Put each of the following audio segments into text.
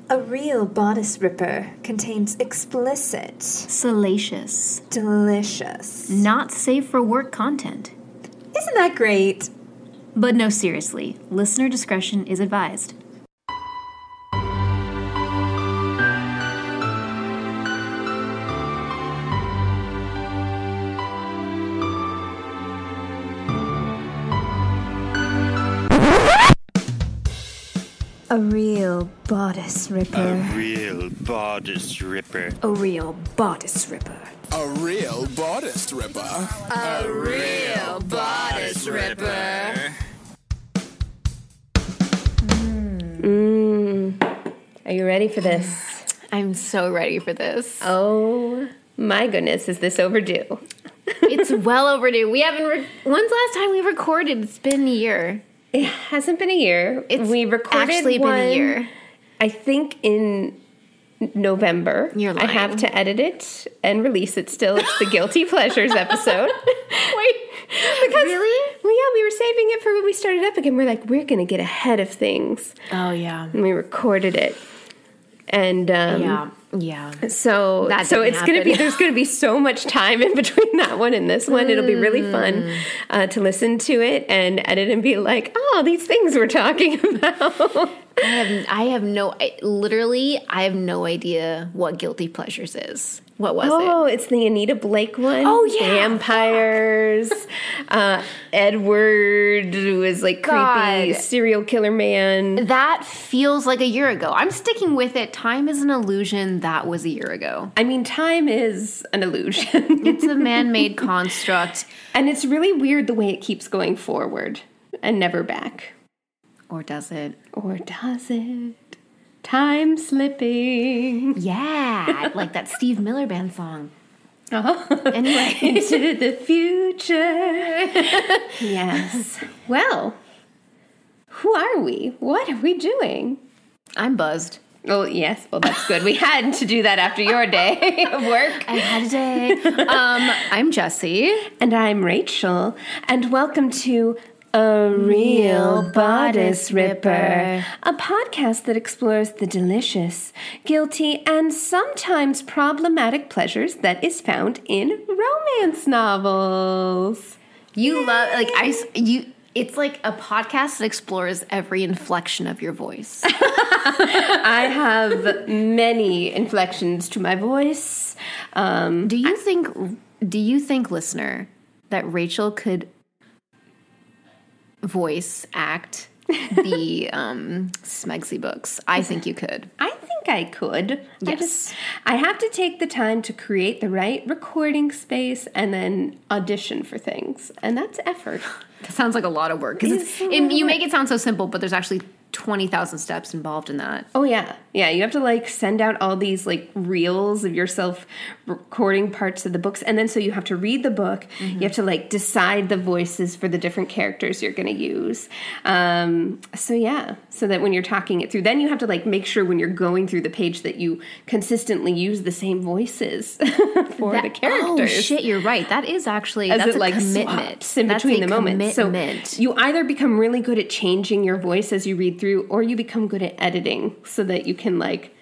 A real bodice ripper contains explicit, salacious, delicious, not safe for work content. Isn't that great? But no, seriously, listener discretion is advised. A real bodice ripper. A real bodice ripper. A real bodice ripper. A real bodice ripper. A real bodice ripper. Are you ready for this? I'm so ready for this. Oh my goodness, is this overdue? It's well overdue. We haven't. When's the last time we recorded? It's been a year. It hasn't been a year. We recorded actually one, been a year. I think in November. You're lying. I have to edit it and release it still. It's the Guilty Pleasures episode. Wait, because really? Well, yeah, we were saving it for when we started up again. We're like, we're going to get ahead of things. Oh, yeah. And we recorded it. And yeah. So it's going to be, there's going to be so much time in between that one and this one. It'll be really fun to listen to it and edit and be like, oh, these things we're talking about. I have no idea what Guilty Pleasures is. What was it? Oh, it's the Anita Blake one. Oh, yeah. Vampires. Edward, who is like creepy serial killer man. That feels like a year ago. I'm sticking with it. Time is an illusion. That was a year ago. I mean, time is an illusion. It's a man-made construct. And it's really weird the way it keeps going forward and never back. Or does it? Or does it? Time slipping. Yeah, like that Steve Miller Band song. Oh. Anyway. Into the future. Yes. Well, who are we? What are we doing? I'm buzzed. Oh, yes. Well, that's good. We had to do that after your day of work. I had a day. I'm Jessie. And I'm Rachel. And welcome to A Real Bodice Ripper, a podcast that explores the delicious, guilty, and sometimes problematic pleasures that is found in romance novels. You love, it's like a podcast that explores every inflection of your voice. I have many inflections to my voice. Do you think, listener, that Rachel could voice act the Smegsy books? I think you could. I think I could. Yes. I have to take the time to create the right recording space and then audition for things. And that's effort. That sounds like a lot of work. Because you make it sound so simple, but there's actually 20,000 steps involved in that. Oh, yeah. Yeah, you have to, send out all these, reels of yourself recording parts of the books. And then so you have to read the book. Mm-hmm. You have to, decide the voices for the different characters you're going to use. So that when you're talking it through, then you have to, make sure when you're going through the page that you consistently use the same voices for the characters. Oh, shit, you're right. That is actually, that's a commitment. In between the moments. So you either become really good at changing your voice as you read through, or you become good at editing so that you can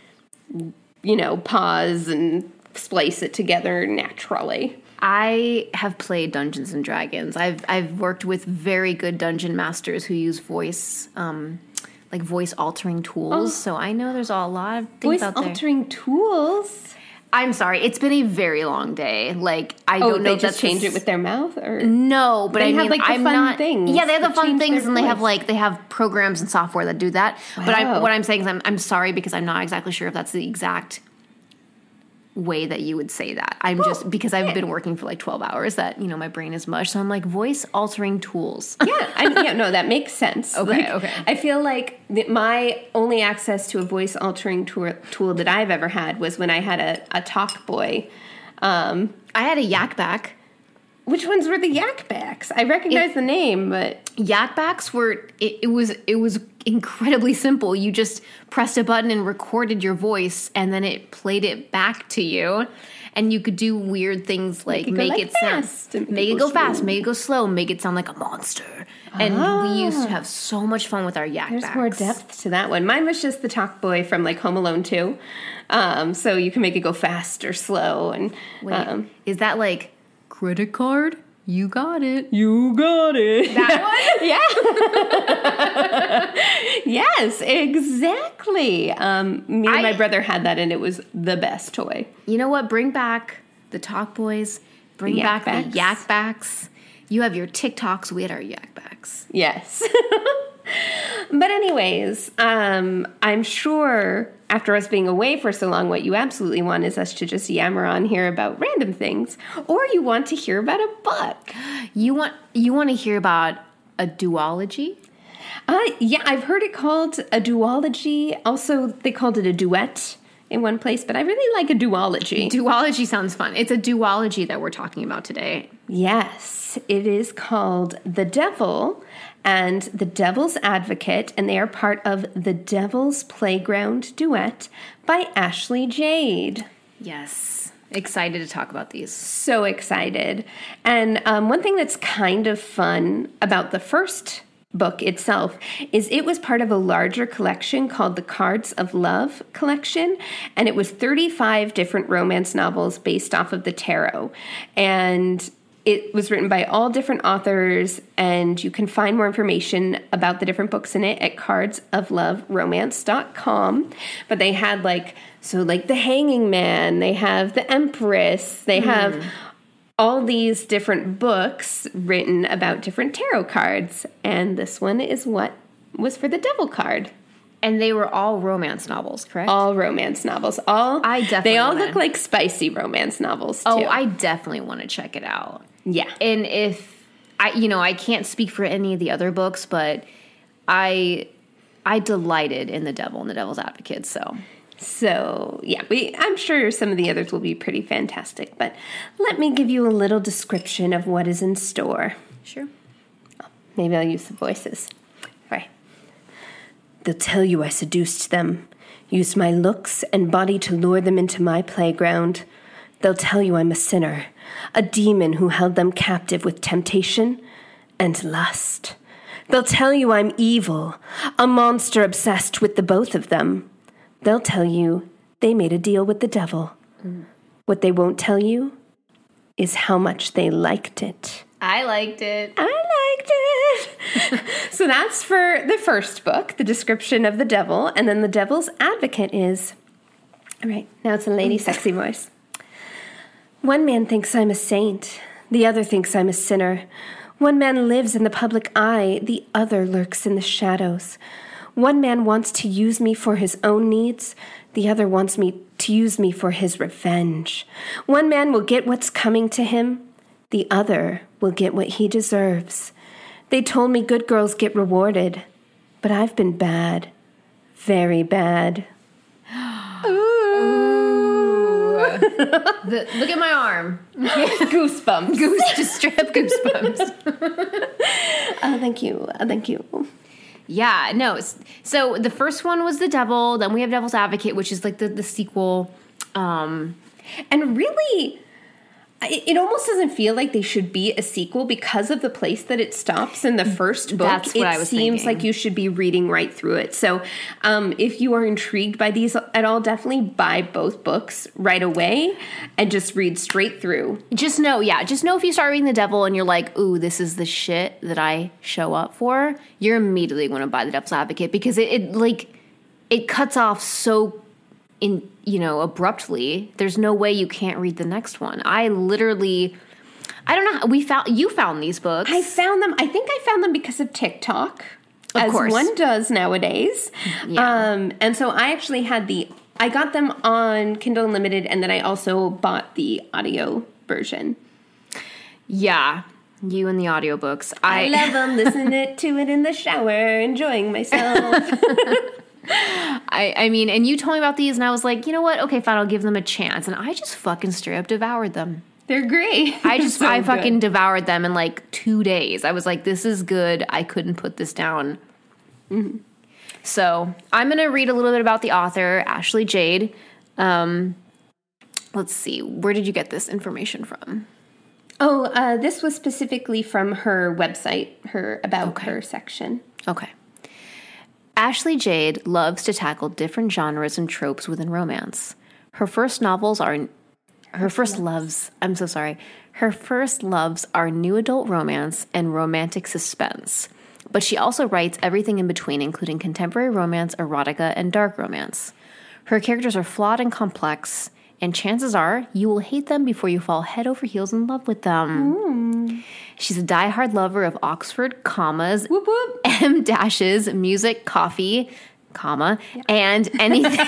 pause and splice it together naturally. I have played Dungeons and Dragons. I've worked with very good dungeon masters who use voice voice altering tools. So I know there's a lot of things out there. Voice altering tools. I'm sorry, it's been a very long day. I don't know. They just change it with their mouth, or no? But they have I'm fun not. Things. Yeah, they have the fun things, and voice. they have programs and software that do that. Wow. But what I'm saying is, I'm sorry because I'm not exactly sure if that's the exact way that you would say that. I'm just because I've been working for 12 hours that my brain is mush. So I'm voice altering tools. No, that makes sense. Okay. I feel like my only access to a voice altering tool that I've ever had was when I had a Talk Boy. I had a Yak Back. which ones were the Yakbacks? I recognize the name, but Yakbacks were, it was incredibly simple. You just pressed a button and recorded your voice, and then it played it back to you. And you could do weird things like make it go fast, make it go slow, make it sound like a monster. And we used to have so much fun with our Yakbacks. there's more depth to that one. Mine was just the Talk Boy from like Home Alone 2. So you can make it go fast or slow. And Wait, is that like credit card? You got it. you got it. That one? Yeah. Yes, exactly. Me and my brother had that, and it was the best toy. You know what? Bring back the Talk Boys. Bring back the Yakbacks. You have your TikToks. We had our Yakbacks. Yes. But anyways, I'm sure after us being away for so long, what you absolutely want is us to just yammer on here about random things, or you want to hear about a book. You want to hear about a duology? Yeah, I've heard it called a duology. Also, they called it a duet in one place, but I really like a duology. Duology sounds fun. It's a duology that we're talking about today. Yes, it is called The Devil and The Devil's Advocate, and they are part of The Devil's Playground Duet by Ashley Jade. Yes. Excited to talk about these. So excited. And one thing that's kind of fun about the first book itself is it was part of a larger collection called the Cards of Love collection, and it was 35 different romance novels based off of the tarot. And it was written by all different authors, and you can find more information about the different books in it at cardsofloveromance.com. But they had like the Hanging Man, they have the Empress, they have all these different books written about different tarot cards. And this one is what was for the Devil card. And they were all romance novels, correct? All romance novels. They all look like spicy romance novels, too. Oh, I definitely want to check it out. Yeah. And if I can't speak for any of the other books, but I delighted in The Devil and The Devil's Advocate, So, yeah, I'm sure some of the others will be pretty fantastic, but let me give you a little description of what is in store. Sure. Maybe I'll use the voices. All right. They'll tell you I seduced them, used my looks and body to lure them into my playground. They'll tell you I'm a sinner, a demon who held them captive with temptation and lust. They'll tell you I'm evil, a monster obsessed with the both of them. They'll tell you they made a deal with the devil. What they won't tell you is how much they liked it. I liked it. So that's for the first book, the description of the devil. And then the Devil's Advocate is, all right, now it's a lady sexy voice. One man thinks I'm a saint. The other thinks I'm a sinner. One man lives in the public eye. The other lurks in the shadows. One man wants to use me for his own needs. The other wants me to use me for his revenge. One man will get what's coming to him. The other will get what he deserves. They told me good girls get rewarded, but I've been bad. Very bad. Look at my arm. Goosebumps. Just straight up goosebumps. Thank you. Yeah, no. So the first one was The Devil. Then we have Devil's Advocate, which is like the sequel. And really, it almost doesn't feel like they should be a sequel because of the place that it stops in the first book. That's what I was thinking. It seems like you should be reading right through it. So if you are intrigued by these at all, definitely buy both books right away and just read straight through. Just know if you start reading The Devil and you're like, ooh, this is the shit that I show up for, you're immediately going to buy The Devil's Advocate because it cuts off so abruptly. There's no way you can't read the next one. I don't know. You found these books. I found them. I think I found them because of TikTok, of course, one does nowadays. Yeah. And so I actually I got them on Kindle Unlimited, and then I also bought the audio version. Yeah. You and the audiobooks. I love them. Listening to it in the shower, enjoying myself. I mean, and you told me about these, and I was like, you know what? Okay, fine, I'll give them a chance. And I just fucking straight up devoured them. They're great. I fucking devoured them in like 2 days. I was like, this is good. I couldn't put this down. Mm-hmm. So I'm going to read a little bit about the author, Ashley Jade. Let's see. Where did you get this information from? Oh, this was specifically from her website, her About Her section. Okay. Ashley Jade loves to tackle different genres and tropes within romance. Her first loves are new adult romance and romantic suspense. But she also writes everything in between, including contemporary romance, erotica, and dark romance. Her characters are flawed and complex, and chances are you will hate them before you fall head over heels in love with them. She's a diehard lover of Oxford commas, whoop, whoop. M dashes, music, coffee, comma, and anything.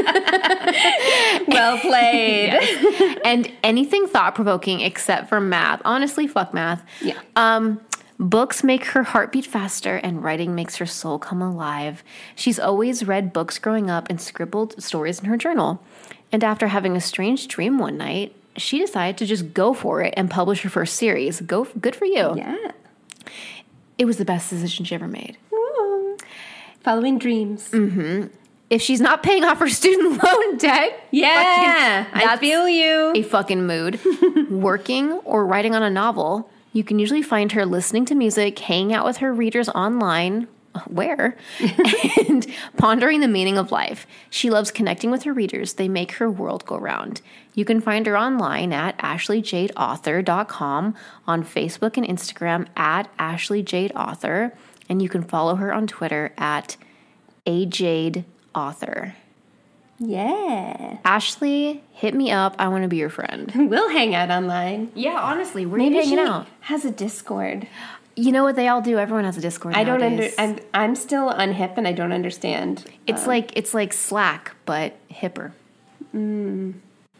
Well played. Yes. And anything thought-provoking except for math. Honestly, fuck math. Yeah. Books make her heart beat faster, and writing makes her soul come alive. She's always read books growing up and scribbled stories in her journal. And after having a strange dream one night, she decided to just go for it and publish her first series. Good for you. Yeah. It was the best decision she ever made. Ooh. Following dreams. Mm-hmm. If she's not paying off her student loan debt, yeah, I feel you. A fucking mood. Working or writing on a novel, you can usually find her listening to music, hanging out with her readers online, where, and pondering the meaning of life. She loves connecting with her readers. They make her world go round. You can find her online at ashleyjadeauthor.com, on Facebook and Instagram at ashleyjadeauthor, and you can follow her on Twitter at ajadeauthor. Yeah. Ashley, hit me up. I want to be your friend. We'll hang out online. Yeah, honestly, where Maybe are you hanging she out? Has a Discord. You know what they all do? Everyone has a Discord nowadays. I'm still unhip and I don't understand. It's like Slack, but hipper. You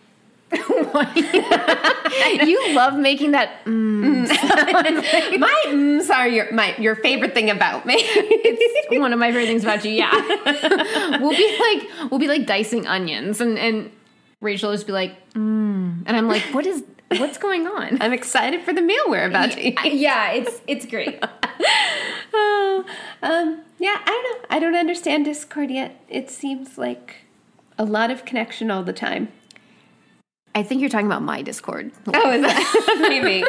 love making that sound. My mms are your favorite thing about me. It's one of my favorite things about you. Yeah, we'll be like dicing onions, and Rachel will just be like, and I'm like, what's going on? I'm excited for the meal we're about to eat. Yeah, it's great. Yeah, I don't know. I don't understand Discord yet. It seems like a lot of connection all the time. I think you're talking about my Discord. Oh, is that? Maybe.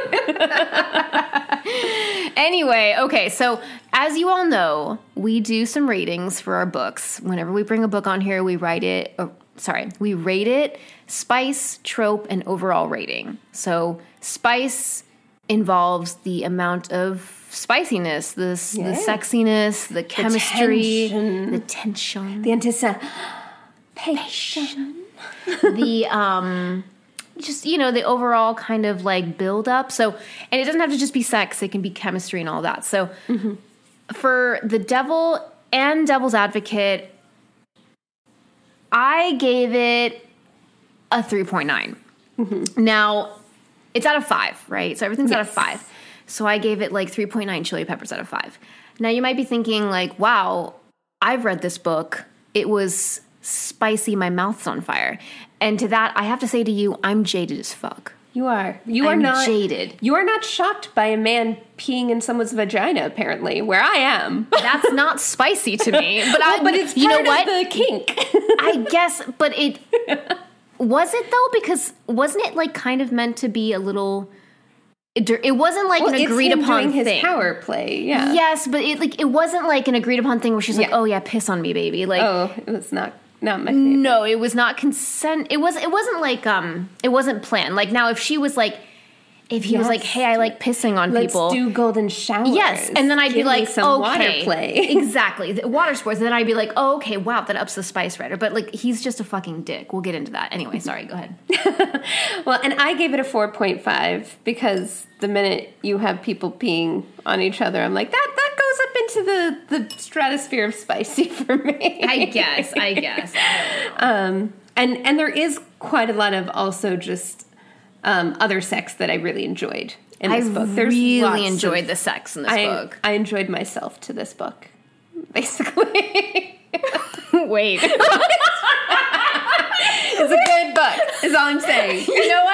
Anyway, okay, so as you all know, we do some ratings for our books. Whenever we bring a book on here, we rate it, spice, trope, and overall rating. So spice involves the amount of spiciness, the sexiness, the chemistry, the tension, the anticipation. Just, the overall kind of like build up. So, and it doesn't have to just be sex. It can be chemistry and all that. So for The Devil and Devil's Advocate, I gave it a 3.9. Now, it's out of 5, right? So everything's out of 5. So I gave it like 3.9 chili peppers out of 5. Now you might be thinking like, wow, I've read this book. It was spicy. My mouth's on fire. And to that, I have to say to you, I'm jaded as fuck. You are. I'm not jaded. You are not shocked by a man peeing in someone's vagina, apparently, where I am. That's not spicy to me. But but it's part of the kink. I guess, but it... Was it, though? Because wasn't it, like, kind of meant to be a little... It wasn't, like, an agreed-upon thing. It's his power play, yeah. Yes, but it wasn't, like, an agreed-upon thing where she's like, oh, yeah, piss on me, baby. Like, it was not my favorite. No, it was not consent. It wasn't like, it wasn't planned. Like, now, if she was, like... If he was like, hey, I like pissing on people. Let's do golden showers. Yes, and then I'd be like, some water play. Exactly. The water sports. And then I'd be like, oh, okay, wow, that ups the spice writer. But, like, he's just a fucking dick. We'll get into that. Anyway, sorry, go ahead. Well, and I gave it a 4.5 because the minute you have people peeing on each other, I'm like, that goes up into the stratosphere of spicy for me. I guess. And there is quite a lot of also just... other sex that I really enjoyed in this book. I really enjoyed the sex in this book. I enjoyed myself to this book, basically. Wait. It's a good book, is all I'm saying. You know what?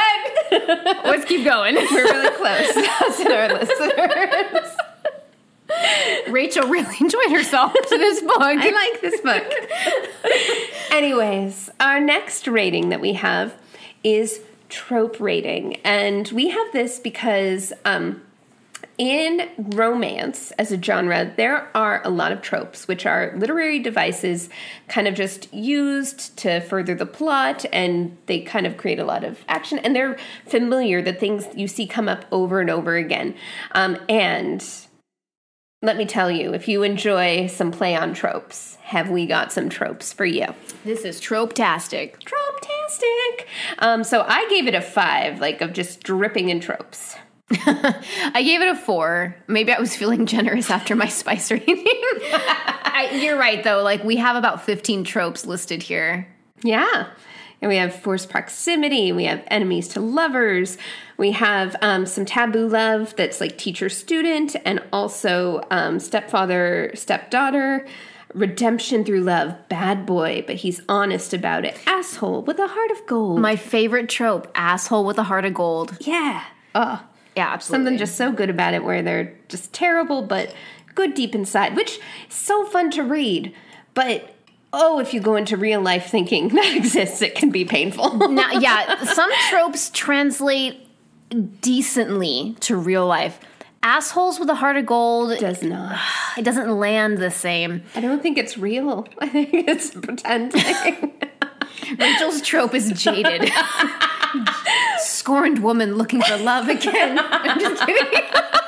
Let's keep going. We're really close to our listeners. Rachel really enjoyed herself to this book. I like this book. Anyways, our next rating that we have is trope rating. And we have this because in romance as a genre, there are a lot of tropes, which are literary devices kind of just used to further the plot, and they kind of create a lot of action, and they're familiar, the things you see come up over and over again. And let me tell you, if you enjoy some play on tropes, have we got some tropes for you? This is trope-tastic. Trope-tastic. So I gave it a 5, like of just dripping in tropes. I gave it a 4. Maybe I was feeling generous after my spice rating. You're right, though. Like, we have about 15 tropes listed here. Yeah. And we have forced proximity. We have enemies to lovers. We have some taboo love that's like teacher-student, and also stepfather, stepdaughter, redemption through love, bad boy, but he's honest about it, asshole with a heart of gold. My favorite trope, asshole with a heart of gold. Yeah. Oh. Yeah, absolutely. Something just so good about it where they're just terrible, but good deep inside, which is so fun to read. But, if you go into real life thinking that exists, it can be painful. Now, yeah, some tropes translate decently to real life. Assholes with a heart of gold Does not. It doesn't land the same. I don't think it's real. I think it's pretending. Rachel's trope is jaded. Scorned woman looking for love again. I'm just kidding.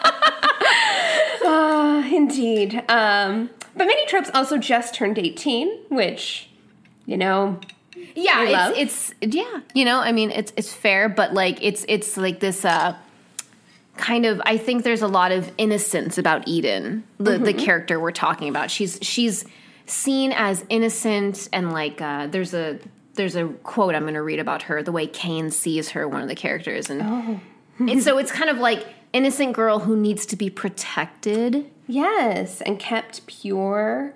Indeed. But many tropes also just turned 18, which, yeah, love. it's I mean, it's fair, but like it's like this kind of, I think there's a lot of innocence about Eden, the character we're talking about. She's seen as innocent, and like there's a quote I'm going to read about her, the way Cain sees her, one of the characters, and so it's kind of like innocent girl who needs to be protected. Yes, and kept pure.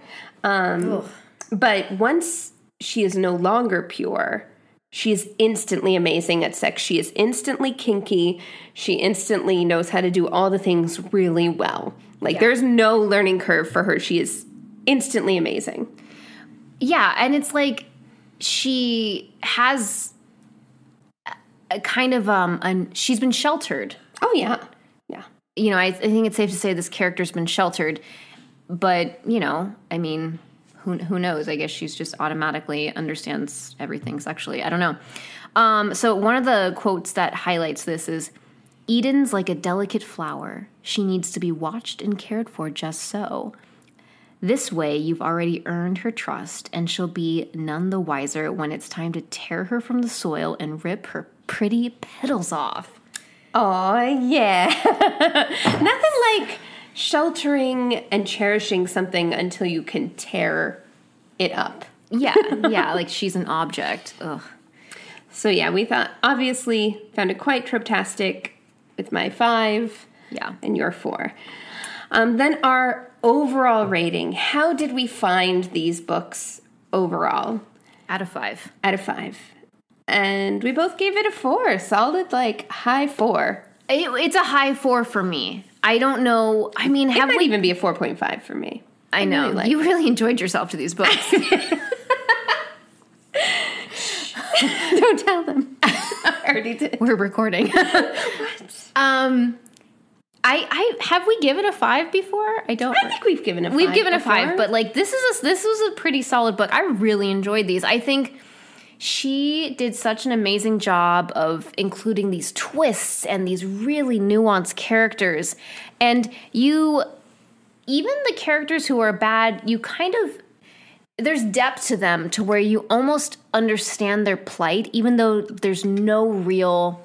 But once she is no longer pure, she is instantly amazing at sex. She is instantly kinky. She instantly knows how to do all the things really well. Like, there's no learning curve for her. She is instantly amazing. Yeah, and it's like she has a kind of she's been sheltered. Oh, yeah. Yeah. I think it's safe to say this character's been sheltered, but, I mean, who knows? I guess she's just automatically understands everything sexually. I don't know. So one of the quotes that highlights this is, Eden's like a delicate flower. She needs to be watched and cared for just so. This way, you've already earned her trust, and she'll be none the wiser when it's time to tear her from the soil and rip her pretty petals off. Oh, yeah. Nothing like sheltering and cherishing something until you can tear it up. Yeah, like she's an object. Ugh. So yeah, we obviously found it quite trope-tastic with my 5. Yeah. And your 4. Then our overall rating. How did we find these books overall? Out of 5. Out of 5. And we both gave it a 4. Solid, like, high 4. It's a high 4 for me. I don't know. I mean, it might even be a 4.5 for me. I know. Really you really enjoyed yourself to these books. Don't tell them. I already did. We're recording. What? I have we given a 5 before? I think we've given a 5. We've given before. a 5, but like this was a pretty solid book. I really enjoyed these. I think she did such an amazing job of including these twists and these really nuanced characters. And even the characters who are bad, you kind of, there's depth to them to where you almost understand their plight, even though there's no real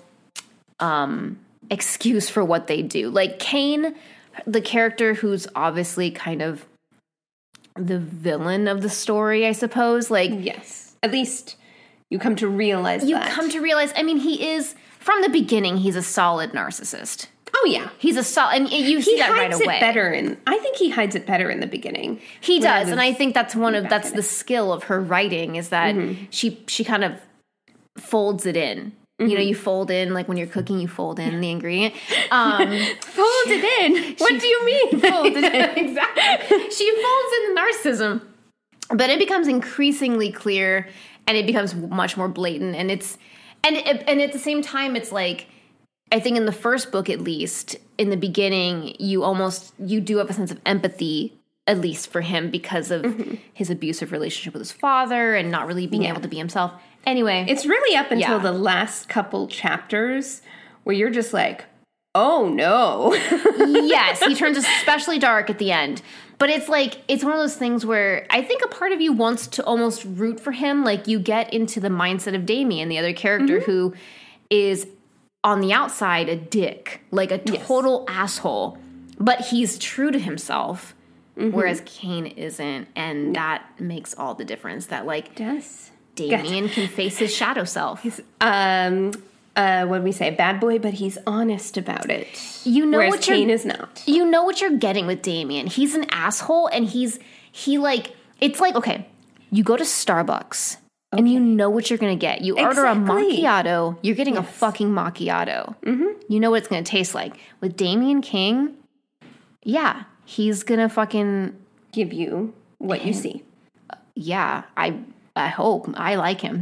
excuse for what they do. Like Cain, the character who's obviously kind of the villain of the story, I suppose. Like, yes, at least you come to realize I mean, he is, from the beginning, he's a solid narcissist. Oh, yeah. He's a solid, and you see that right away. I think he hides it better in the beginning. He does, and I think that's that's the skill of her writing, is that she kind of folds it in. You know, you fold in, like when you're cooking, you fold in the ingredient. Fold it in. What do you mean? Folded in. Exactly. She folds in the narcissism. But it becomes increasingly clear, and it becomes much more blatant. And and at the same time, it's like, I think in the first book, at least, in the beginning, you do have a sense of empathy, at least for him, because of his abusive relationship with his father and not really being able to be himself. Anyway. It's really up until the last couple chapters where you're just like, oh no. Yes, he turns especially dark at the end. But it's like, it's one of those things where I think a part of you wants to almost root for him. Like, you get into the mindset of Damien, the other character, who is on the outside a dick, like a total asshole. But he's true to himself, whereas Cain isn't. And that makes all the difference. That, like, Damien can face his shadow self. He's, what do we say? Bad boy, but he's honest about it. You know, whereas what Cain is not. You know what you're getting with Damien. He's an asshole, and it's like, okay, you go to Starbucks, and you know what you're going to get. You order a macchiato, you're getting a fucking macchiato. You know what it's going to taste like. With Damien King, he's going to fucking give you what you see. Yeah, I hope. I like him.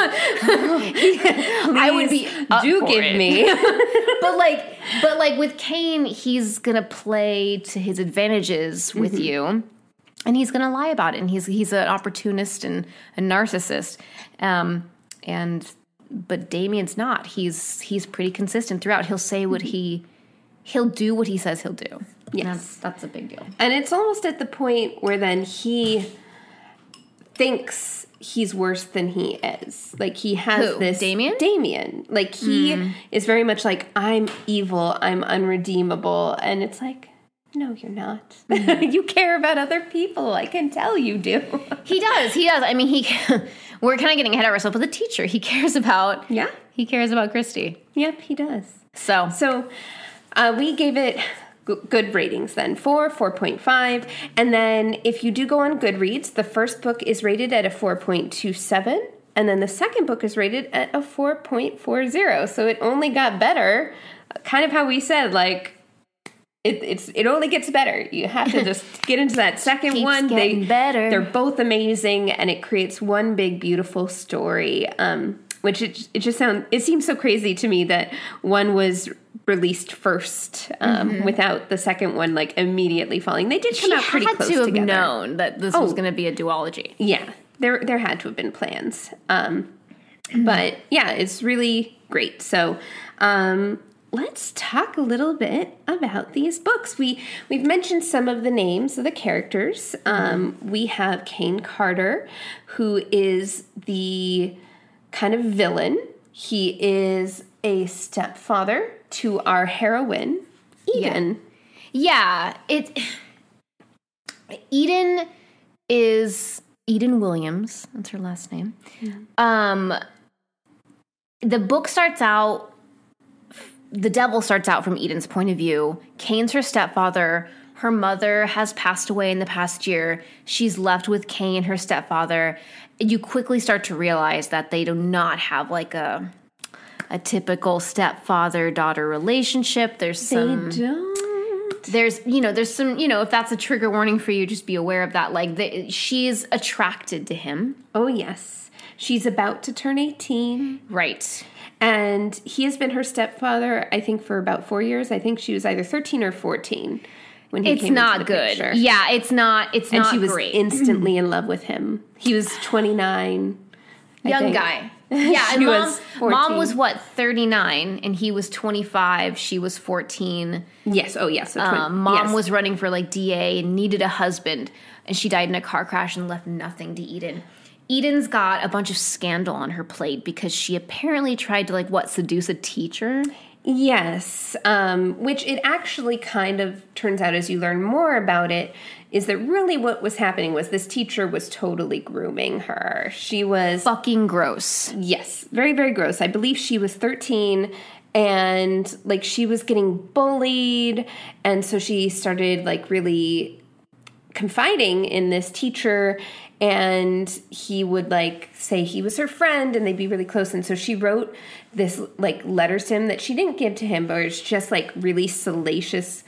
I would be up do for give it. me. but like with Cain, he's gonna play to his advantages with you, and he's gonna lie about it. And he's an opportunist and a narcissist. But Damien's not. He's pretty consistent throughout. He'll say he'll do what he says he'll do. Yes, that's a big deal. And it's almost at the point where then he thinks he's worse than he is. Like, he has this... Damien. Like, he is very much like, I'm evil, I'm unredeemable. And it's like, no, you're not. You care about other people. I can tell you do. He does. I mean, we're kind of getting ahead of ourselves, but the teacher, he cares about... Yeah. He cares about Christy. Yep, he does. So we gave it... good ratings then, 4.5. And then if you do go on Goodreads, the first book is rated at a 4.27. And then the second book is rated at a 4.40. So it only got better. Kind of how we said, like, it only gets better. You have to just get into that second one. Better. They're both amazing, and it creates one big, beautiful story. Which it seems so crazy to me that one was released first without the second one like immediately falling. They did come out pretty close together. She had to have known that this was going to be a duology. Yeah, there had to have been plans. But yeah, it's really great. So let's talk a little bit about these books. We've mentioned some of the names of the characters. We have Cain Carter, who is the kind of villain. He is a stepfather to our heroine, Eden. Yeah, Eden is Eden Williams. That's her last name. The book starts out, the devil starts out from Eden's point of view. Cain's her stepfather. Her mother has passed away in the past year. She's left with Cain, her stepfather. You quickly start to realize that they do not have like a typical stepfather-daughter relationship. There's some... They don't. There's some, if that's a trigger warning for you, just be aware of that. Like, she's attracted to him. Oh, yes. She's about to turn 18. Right. And he has been her stepfather, I think, for about 4 years. I think she was either 13 or 14 when he came into the picture. Yeah, it's not great. And she was instantly in love with him. He was 29. Young guy. Yeah, and mom was 14. what, 39, and he was 25. She was 14. Yes. Oh, yes. Mom was running for like DA and needed a husband, and she died in a car crash and left nothing to Eden. Eden's got a bunch of scandal on her plate because she apparently tried to seduce a teacher. Yes, which it actually kind of turns out as you learn more about it is that really what was happening was this teacher was totally grooming her. She was... fucking gross. Yes, very, very gross. I believe she was 13 and she was getting bullied, and so she started really confiding in this teacher, and he would like say he was her friend and they'd be really close. And so she wrote this like letters to him that she didn't give to him, but it's just like really salacious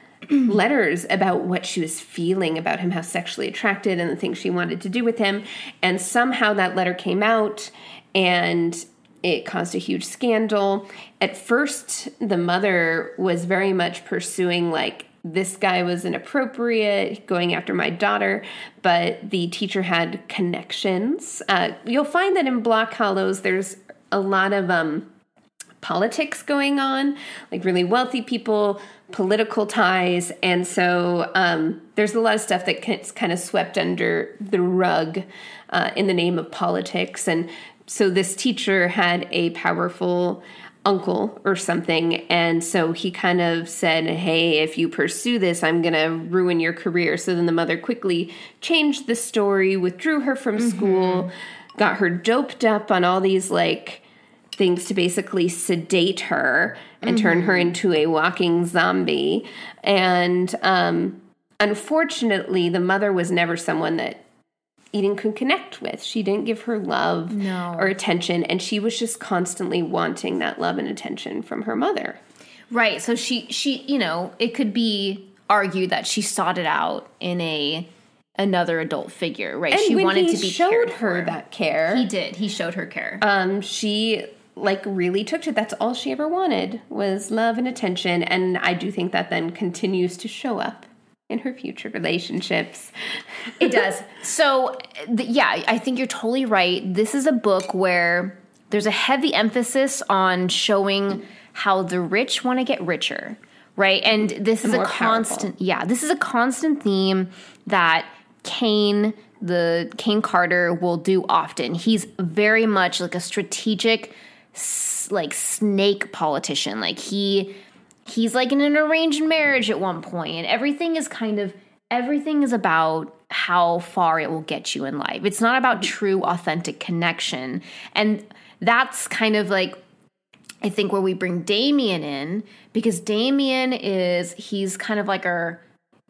letters about what she was feeling about him, how sexually attracted, and the things she wanted to do with him. And somehow that letter came out and it caused a huge scandal. At first, the mother was very much pursuing like, this guy was inappropriate, going after my daughter, but the teacher had connections. You'll find that in Block Hollows, there's a lot of politics going on, like really wealthy people, political ties, and so there's a lot of stuff that gets kind of swept under the rug in the name of politics. And so this teacher had a powerful uncle or something, and so he kind of said, hey, if you pursue this, I'm gonna ruin your career. So then the mother quickly changed the story, withdrew her from school, got her doped up on all these like things to basically sedate her and turn her into a walking zombie. And unfortunately, the mother was never someone that Eden could connect with. She didn't give her love or attention, and she was just constantly wanting that love and attention from her mother. Right. So she, you know, it could be argued that she sought it out in another adult figure, right? And she when wanted he to be showed cared her for. that care. He did. He showed her care. She like really took to it. That's all she ever wanted was love and attention, and I do think that then continues to show up in her future relationships. It does. So, yeah, I think you're totally right. This is a book where there's a heavy emphasis on showing how the rich want to get richer, right? And this is a constant, this is a constant theme that Kane Carter will do often. He's very much like a strategic, like snake politician. Like he's like in an arranged marriage at one point, and everything is about how far it will get you in life. It's not about true, authentic connection. And that's kind of like, I think, where we bring Damien in, because Damien he's kind of like our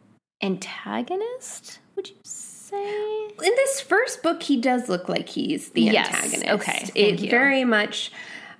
antagonist, would you say? In this first book, he does look like he's the antagonist. Okay, It very much...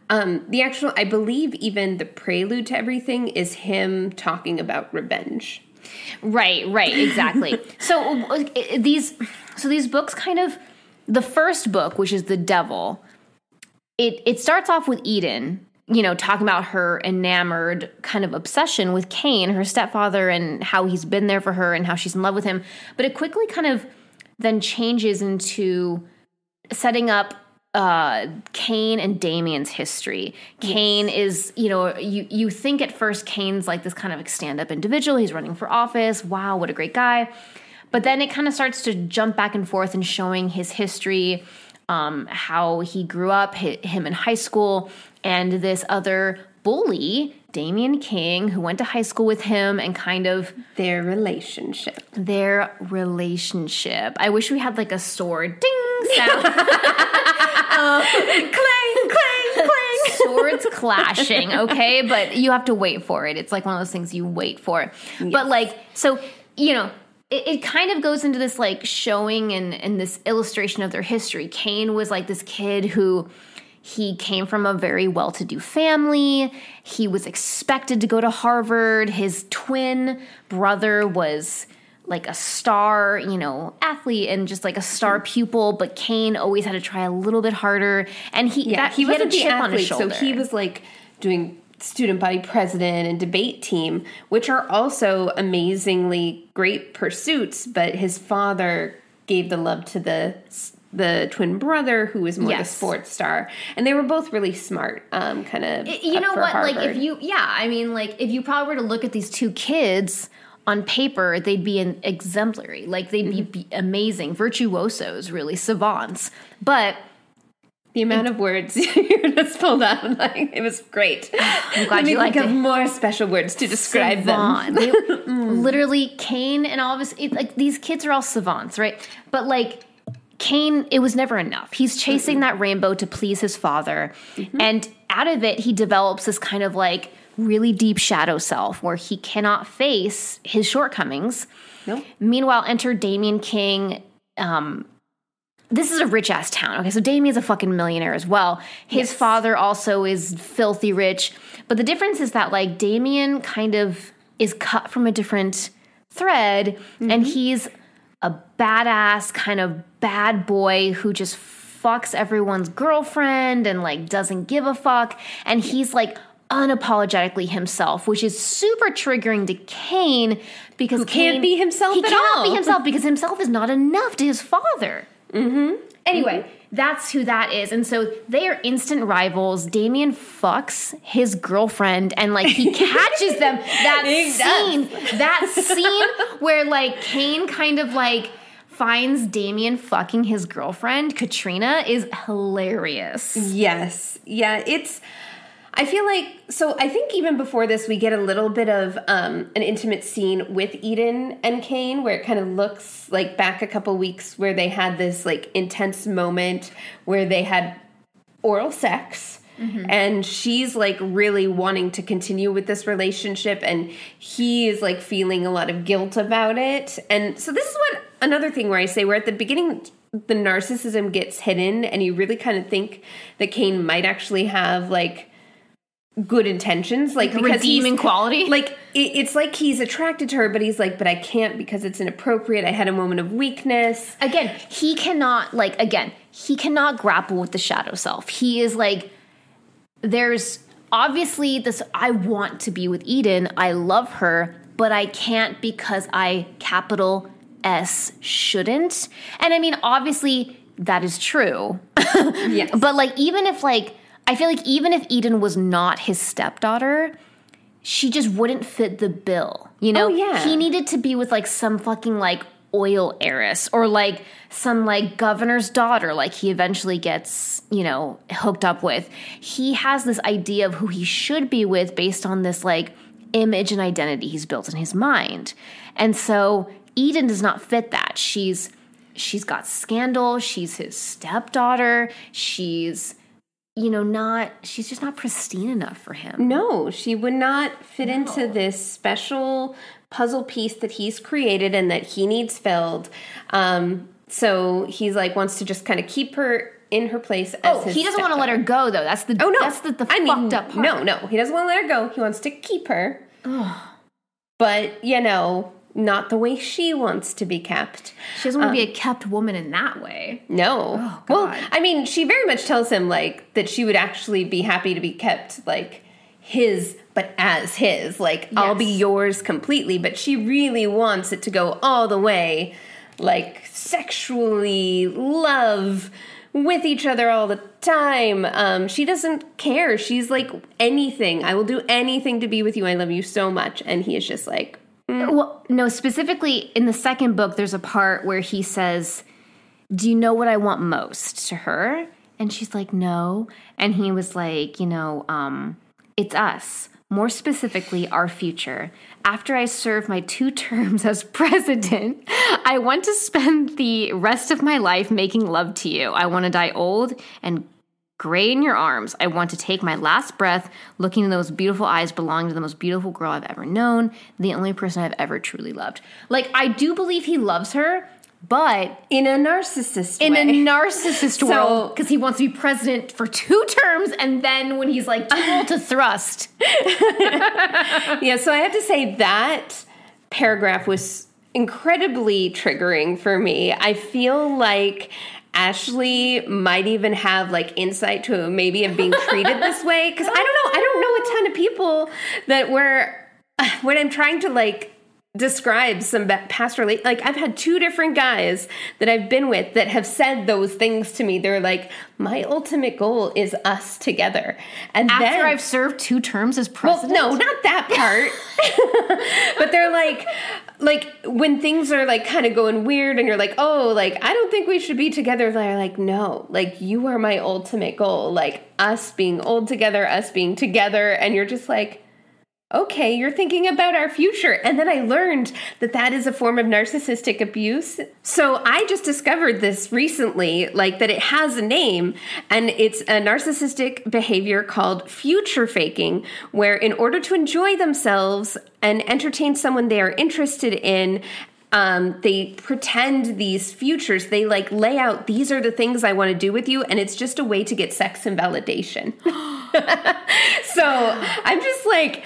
I believe even the prelude to everything is him talking about revenge. Right, exactly. So these books kind of, the first book, which is The Devil, it starts off with Eden, you know, talking about her enamored kind of obsession with Kane, her stepfather, and how he's been there for her and how she's in love with him. But it quickly kind of then changes into setting up Kane and Damien's history. Kane is, you know, you think at first Kane's like this kind of stand-up individual. He's running for office. Wow, what a great guy. But then it kind of starts to jump back and forth and showing his history, how he grew up, him in high school, and this other bully, Damien King, who went to high school with him, and kind of their relationship. I wish we had like a sword ding sound. Clang, clang, clang. Swords clashing, okay? But you have to wait for it. It's like one of those things you wait for. Yes. But like, so, you know, it kind of goes into this like showing and this illustration of their history. Kane was like this kid who... He came from a very well-to-do family. He was expected to go to Harvard. His twin brother was like a star, you know, athlete and just like a star pupil. But Kane always had to try a little bit harder. And he had a chip on his shoulder. So he was like doing student body president and debate team, which are also amazingly great pursuits. But his father gave the love to the twin brother, who was more the sports star, and they were both really smart. Kind of, you know what? Harvard. Like if you probably were to look at these two kids on paper, they'd be an exemplary. Like they'd be amazing, virtuosos, really savants. But the amount of words you just pulled out, like, it was great. I'm glad you liked it. Think of more special words to describe them. Literally, Kane and all of his, like these kids are all savants, right? But like. Kane, it was never enough. He's chasing that rainbow to please his father. And out of it, he develops this kind of like really deep shadow self where he cannot face his shortcomings. No. Meanwhile, enter Damien King. This is a rich-ass town. Okay, so Damien's a fucking millionaire as well. His father also is filthy rich. But the difference is that, like, Damien kind of is cut from a different thread, and he's a badass kind of bad boy who just fucks everyone's girlfriend and, like, doesn't give a fuck. And he's, like, unapologetically himself, which is super triggering to Cain because Who can't be himself at all. He cannot be himself because himself is not enough to his father. Anyway, that's who that is. And so they are instant rivals. Damien fucks his girlfriend and, like, he catches them. That scene where, like, Cain kind of, like, finds Damien fucking his girlfriend, Katrina, is hilarious. Yes. Yeah, I feel like, so I think even before this, we get a little bit of an intimate scene with Eden and Cain where it kind of looks like back a couple weeks where they had this, like, intense moment where they had oral sex. And she's, like, really wanting to continue with this relationship, and he is, like, feeling a lot of guilt about it. And so this is another thing where I say, where at the beginning the narcissism gets hidden, and you really kind of think that Cain might actually have, like, good intentions, like, because redeeming quality. Like, it's like he's attracted to her, but he's like, but I can't because it's inappropriate. I had a moment of weakness. Again, he cannot grapple with the shadow self. He is like, there's obviously this, I want to be with Eden. I love her, but I can't because I, capital S, shouldn't. And I mean, obviously that is true. Yes. But, like, even if, like, I feel like even if Eden was not his stepdaughter, she just wouldn't fit the bill. You know? Oh, yeah. He needed to be with, like, some fucking, like, oil heiress or, like, some, like, governor's daughter, like, he eventually gets, you know, hooked up with. He has this idea of who he should be with based on this, like, image and identity he's built in his mind. And so Eden does not fit that. She's got scandal. She's his stepdaughter. She's, you know, she's just not pristine enough for him. No, she would not fit into this special puzzle piece that he's created and that he needs filled. So he's, like, wants to just kind of keep her in her place as his he doesn't want to let her go, though. That's the fucked up part. No, he doesn't want to let her go. He wants to keep her. But, you know, not the way she wants to be kept. She doesn't want to be a kept woman in that way. No. Oh, God. Well, I mean, she very much tells him, like, that she would actually be happy to be kept, like, his, but as his. Like, yes. I'll be yours completely. But she really wants it to go all the way, like, sexually, love, with each other all the time. She doesn't care. She's like, anything. I will do anything to be with you. I love you so much. And he is just like, Well, no, specifically in the second book, there's a part where he says, do you know what I want most, to her? And she's like, no. And he was like, you know, it's us. More specifically, our future. After I serve my 2 terms as president, I want to spend the rest of my life making love to you. I want to die old and gray in your arms. I want to take my last breath looking in those beautiful eyes belonging to the most beautiful girl I've ever known, the only person I've ever truly loved. Like, I do believe he loves her, but in a narcissist in way. a narcissist world, because he wants to be president for 2 terms, and then when he's, like, too old to thrust. Yeah, so I have to say that paragraph was incredibly triggering for me. I feel like Ashley might even have, like, insight to maybe of being treated this way, because I don't know a ton of people that were, when I'm trying to, like, describe some past like, I've had 2 different guys that I've been with that have said those things to me. They're like, my ultimate goal is us together. And after then I've served 2 terms as president? Well, no, not that part. But they're like when things are, like, kind of going weird and you're like, oh, like, I don't think we should be together. They're like, no, like, you are my ultimate goal. Like, us being old together, us being together. And you're just like, okay, you're thinking about our future. And then I learned that that is a form of narcissistic abuse. So I just discovered this recently, like that it has a name, and it's a narcissistic behavior called future faking, where in order to enjoy themselves and entertain someone they are interested in, they pretend these futures. They like lay out, these are the things I want to do with you. And it's just a way to get sex and validation. So I'm just like,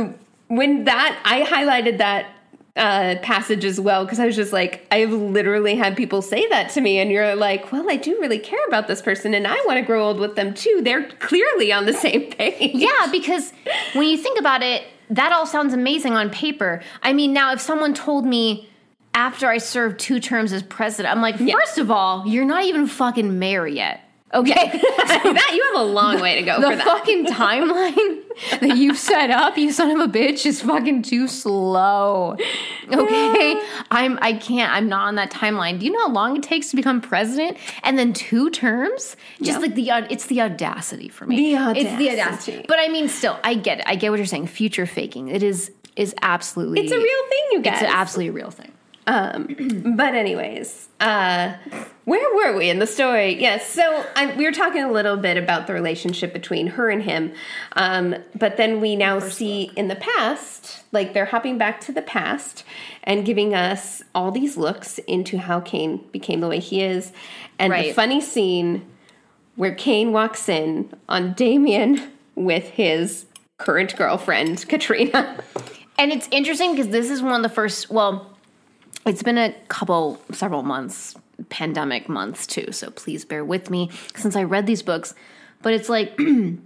I highlighted that passage as well, because I was just like, I've literally had people say that to me, and you're like, well, I do really care about this person, and I want to grow old with them too. They're clearly on the same page. Yeah, because when you think about it, that all sounds amazing on paper. I mean, now if someone told me after I served 2 terms as president, I'm like, first of all, you're not even fucking mayor yet. Okay, that you have a long way to go for that. The fucking timeline that you've set up, you son of a bitch, is fucking too slow. Okay, I'm not on that timeline. Do you know how long it takes to become president? And then 2 terms? Just like it's the audacity for me. It's the audacity. But I mean, still, I get it. I get what you're saying. Future faking. It is absolutely. It's a real thing, you guys. It's absolutely a real thing. But anyways, where were we in the story? Yes, so we were talking a little bit about the relationship between her and him, but then we now see in the past, like they're hopping back to the past and giving us all these looks into how Kane became the way he is, and the funny scene where Kane walks in on Damien with his current girlfriend, Katrina. And it's interesting because this is one of the first, it's been several months, pandemic months too, so please bear with me since I read these books. But it's like, you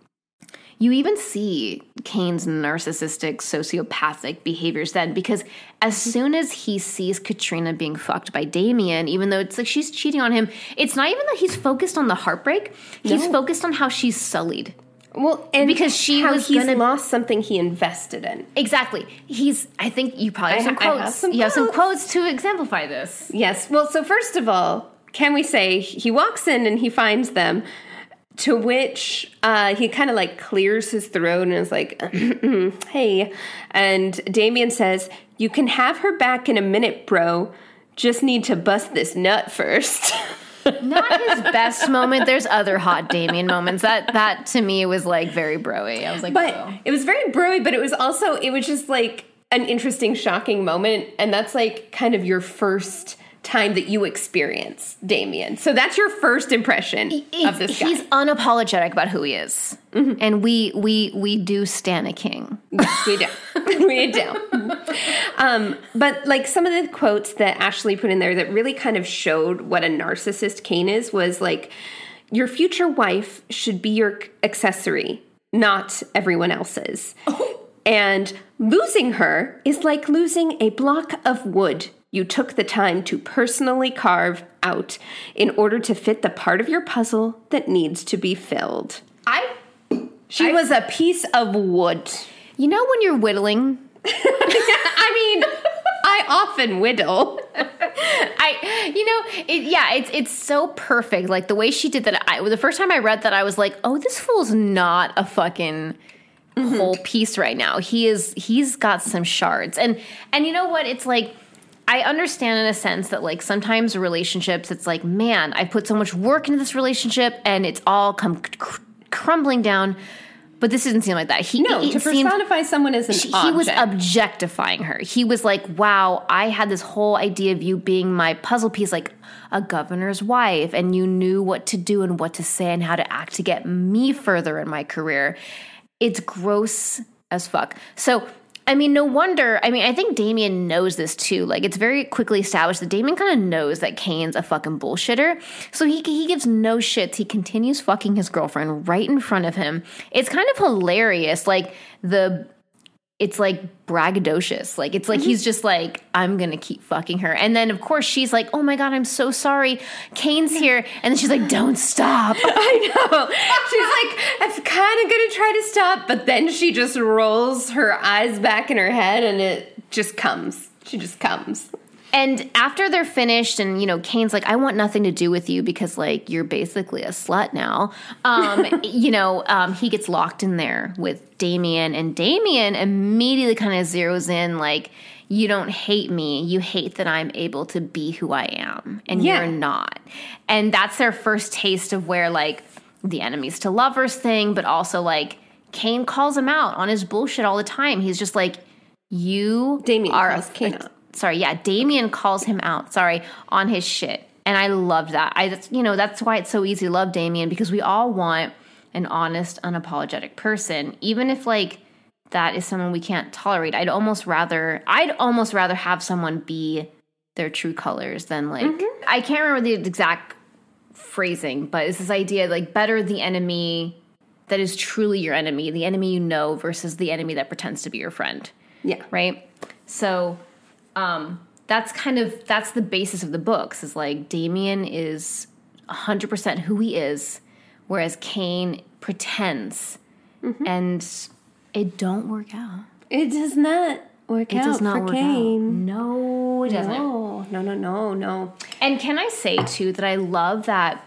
even see Kane's narcissistic, sociopathic behaviors then, because as soon as he sees Katrina being fucked by Damien, even though it's like she's cheating on him, it's not even that he's focused on the heartbreak. He's focused on how she's sullied. Well, and because he's lost something he invested in. Exactly. I think you probably have some quotes. You have some quotes to exemplify this. Yes. Well, so first of all, can we say he walks in and he finds them, to which he kind of like clears his throat and is like, hey. And Damien says, you can have her back in a minute, bro. Just need to bust this nut first. Not his best moment. There's other hot Damien moments. That to me was like very bro-y. I was like, but it was very bro-y, but it was just like an interesting, shocking moment. And that's like kind of your first time that you experience Damien. So that's your first impression of this guy. He's unapologetic about who he is. Mm-hmm. And we do stan a king. Yes, we do. We do. But like some of the quotes that Ashley put in there that really kind of showed what a narcissist Kane is was like, your future wife should be your accessory, not everyone else's. Oh. And losing her is like losing a block of wood you took the time to personally carve out in order to fit the part of your puzzle that needs to be filled. She was a piece of wood. You know when you're whittling? I mean, I often whittle. It's so perfect. Like the way she did that. The first time I read that, I was like, oh, this fool's not a fucking whole piece right now. He's got some shards. And you know what? It's like, I understand in a sense that like sometimes relationships, it's like, man, I put so much work into this relationship and it's all come crumbling down. But this didn't seem like that. To personify someone as an object. He was objectifying her. He was like, wow, I had this whole idea of you being my puzzle piece, like a governor's wife, and you knew what to do and what to say and how to act to get me further in my career. It's gross as fuck. So, I mean, no wonder. I mean, I think Damien knows this too. Like, it's very quickly established that Damien kind of knows that Kane's a fucking bullshitter. So he gives no shits. He continues fucking his girlfriend right in front of him. It's kind of hilarious. Like, it's like braggadocious. Like, it's like he's just like, I'm going to keep fucking her. And then, of course, she's like, oh my God, I'm so sorry. Kane's here. And then she's like, don't stop. I know. She's like, I'm kind of going to try to stop. But then she just rolls her eyes back in her head and it just comes. She just comes. And after they're finished and, you know, Cain's like, I want nothing to do with you because, like, you're basically a slut now. He gets locked in there with Damien, and Damien immediately kind of zeroes in, like, you don't hate me. You hate that I'm able to be who I am, and you're not. And that's their first taste of where, like, the enemies to lovers thing, but also, like, Cain calls him out on his bullshit all the time. He's just like, Damien calls Cain out. Damien calls him out, on his shit. And I love that. That's why it's so easy to love Damien, because we all want an honest, unapologetic person, even if, like, that is someone we can't tolerate. I'd almost rather have someone be their true colors than, like, I can't remember the exact phrasing, but it's this idea, like, better the enemy that is truly your enemy, the enemy you know, versus the enemy that pretends to be your friend. Yeah. Right? So that's the basis of the books, is like Damien is 100% who he is, whereas Cain pretends, and it don't work out. It does not work out for Cain. No, it doesn't. No. And can I say, too, that I love that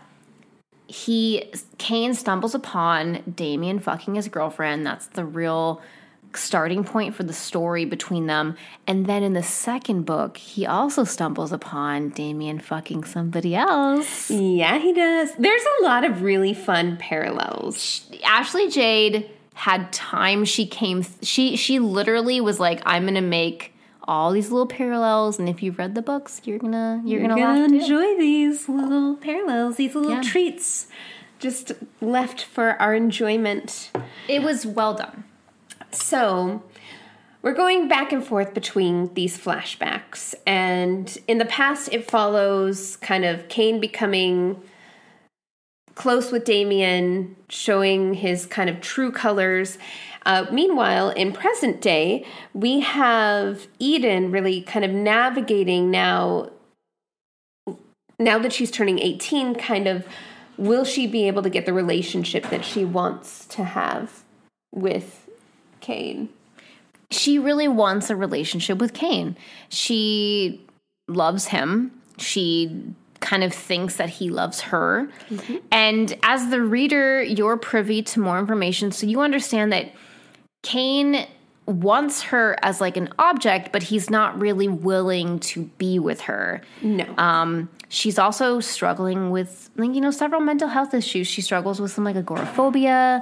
Cain stumbles upon Damien fucking his girlfriend. That's the real starting point for the story between them. And then in the second book, he also stumbles upon Damien fucking somebody else. Yeah, he does. There's a lot of really fun parallels. Ashley Jade had time. She literally was like, I'm going to make all these little parallels, and if you've read the books, you're gonna enjoy these little parallels, these little treats just left for our enjoyment. It was well done. So we're going back and forth between these flashbacks, and in the past it follows kind of Cain becoming close with Damien, showing his kind of true colors. Meanwhile, in present day, we have Eden really kind of navigating now that she's turning 18, kind of, will she be able to get the relationship that she wants to have with Cain? She really wants a relationship with Cain. She loves him. She kind of thinks that he loves her. Mm-hmm. And as the reader, you're privy to more information, so you understand that Cain wants her as, like, an object, but he's not really willing to be with her. No. She's also struggling with, like, several mental health issues. She struggles with some, like, agoraphobia.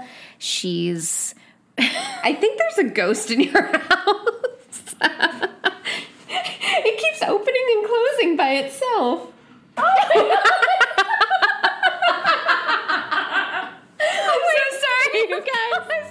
I think there's a ghost in your house. It keeps opening and closing by itself. I'm so sorry, you guys.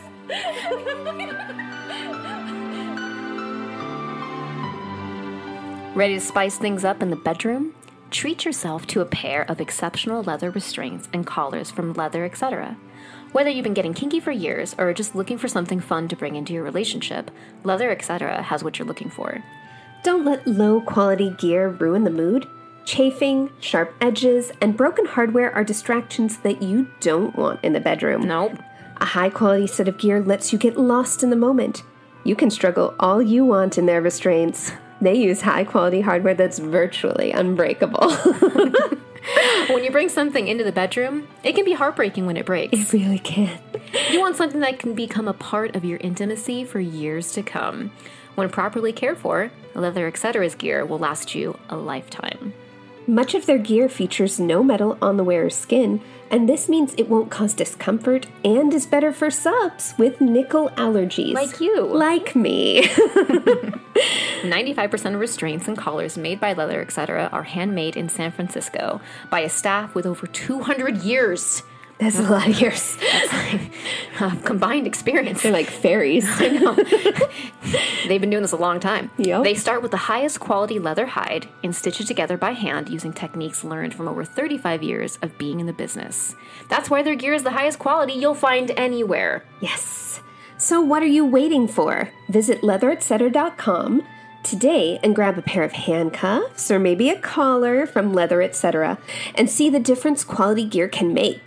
Ready to spice things up in the bedroom? Treat yourself to a pair of exceptional leather restraints and collars from Leather Etc. Whether you've been getting kinky for years or are just looking for something fun to bring into your relationship, Leather Etc. has what you're looking for. Don't let low-quality gear ruin the mood. Chafing, sharp edges, and broken hardware are distractions that you don't want in the bedroom. Nope. A high-quality set of gear lets you get lost in the moment. You can struggle all you want in their restraints. They use high-quality hardware that's virtually unbreakable. When you bring something into the bedroom, it can be heartbreaking when it breaks. It really can. You want something that can become a part of your intimacy for years to come. When properly cared for, Leather Etc.'s gear will last you a lifetime. Much of their gear features no metal on the wearer's skin, and this means it won't cause discomfort and is better for subs with nickel allergies. Like you. Like me. 95% of restraints and collars made by Leather Etc. are handmade in San Francisco by a staff with over 200 years. That's a lot of years. That's like combined experience. They're like fairies. I know. They've been doing this a long time. Yep. They start with the highest quality leather hide and stitch it together by hand using techniques learned from over 35 years of being in the business. That's why their gear is the highest quality you'll find anywhere. Yes. So what are you waiting for? Visit leatheretc.com today and grab a pair of handcuffs or maybe a collar from Leather Etc. and see the difference quality gear can make.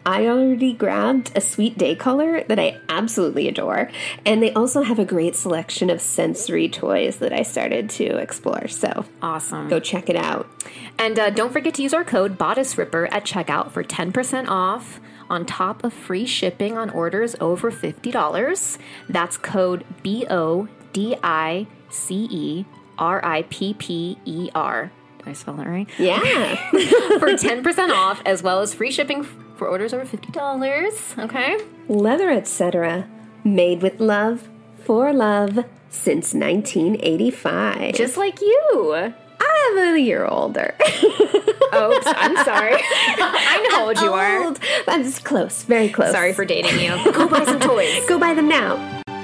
I already grabbed a Sweet Day color that I absolutely adore. And they also have a great selection of sensory toys that I started to explore. So Awesome. go check it out. And don't forget to use our code Bodice Ripper at checkout for 10% off on top of free shipping on orders over $50. That's code BODICERIPPER. Did I spell that right? Yeah. For 10% off, as well as free shipping for orders over $50. Okay? Leather, etc. Made with love, for love, since 1985. Just like you. I'm a year older. Oops, I'm sorry. I know how old you are. Old. That's close, very close. Sorry for dating you. Go buy some toys. Go buy them now.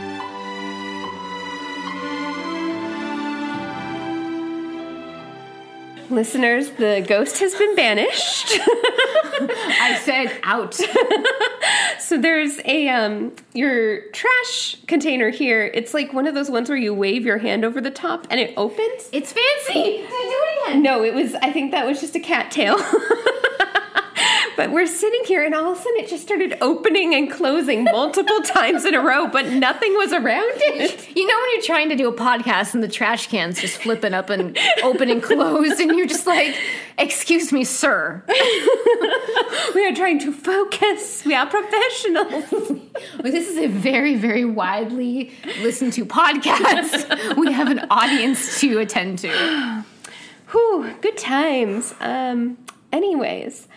Listeners, the ghost has been banished. I said out. So there's a your trash container here. It's like one of those ones where you wave your hand over the top and it opens. It's fancy. Did I do it again? No, I think that was just a cattail. But we're sitting here and all of a sudden it just started opening and closing multiple times in a row, but nothing was around it. You know when you're trying to do a podcast and the trash can's just flipping up and open and close and you're just like, excuse me, sir. We are trying to focus. We are professionals. Well, this is a very, very widely listened to podcast. We have an audience to attend to. Whew, good times. Anyways,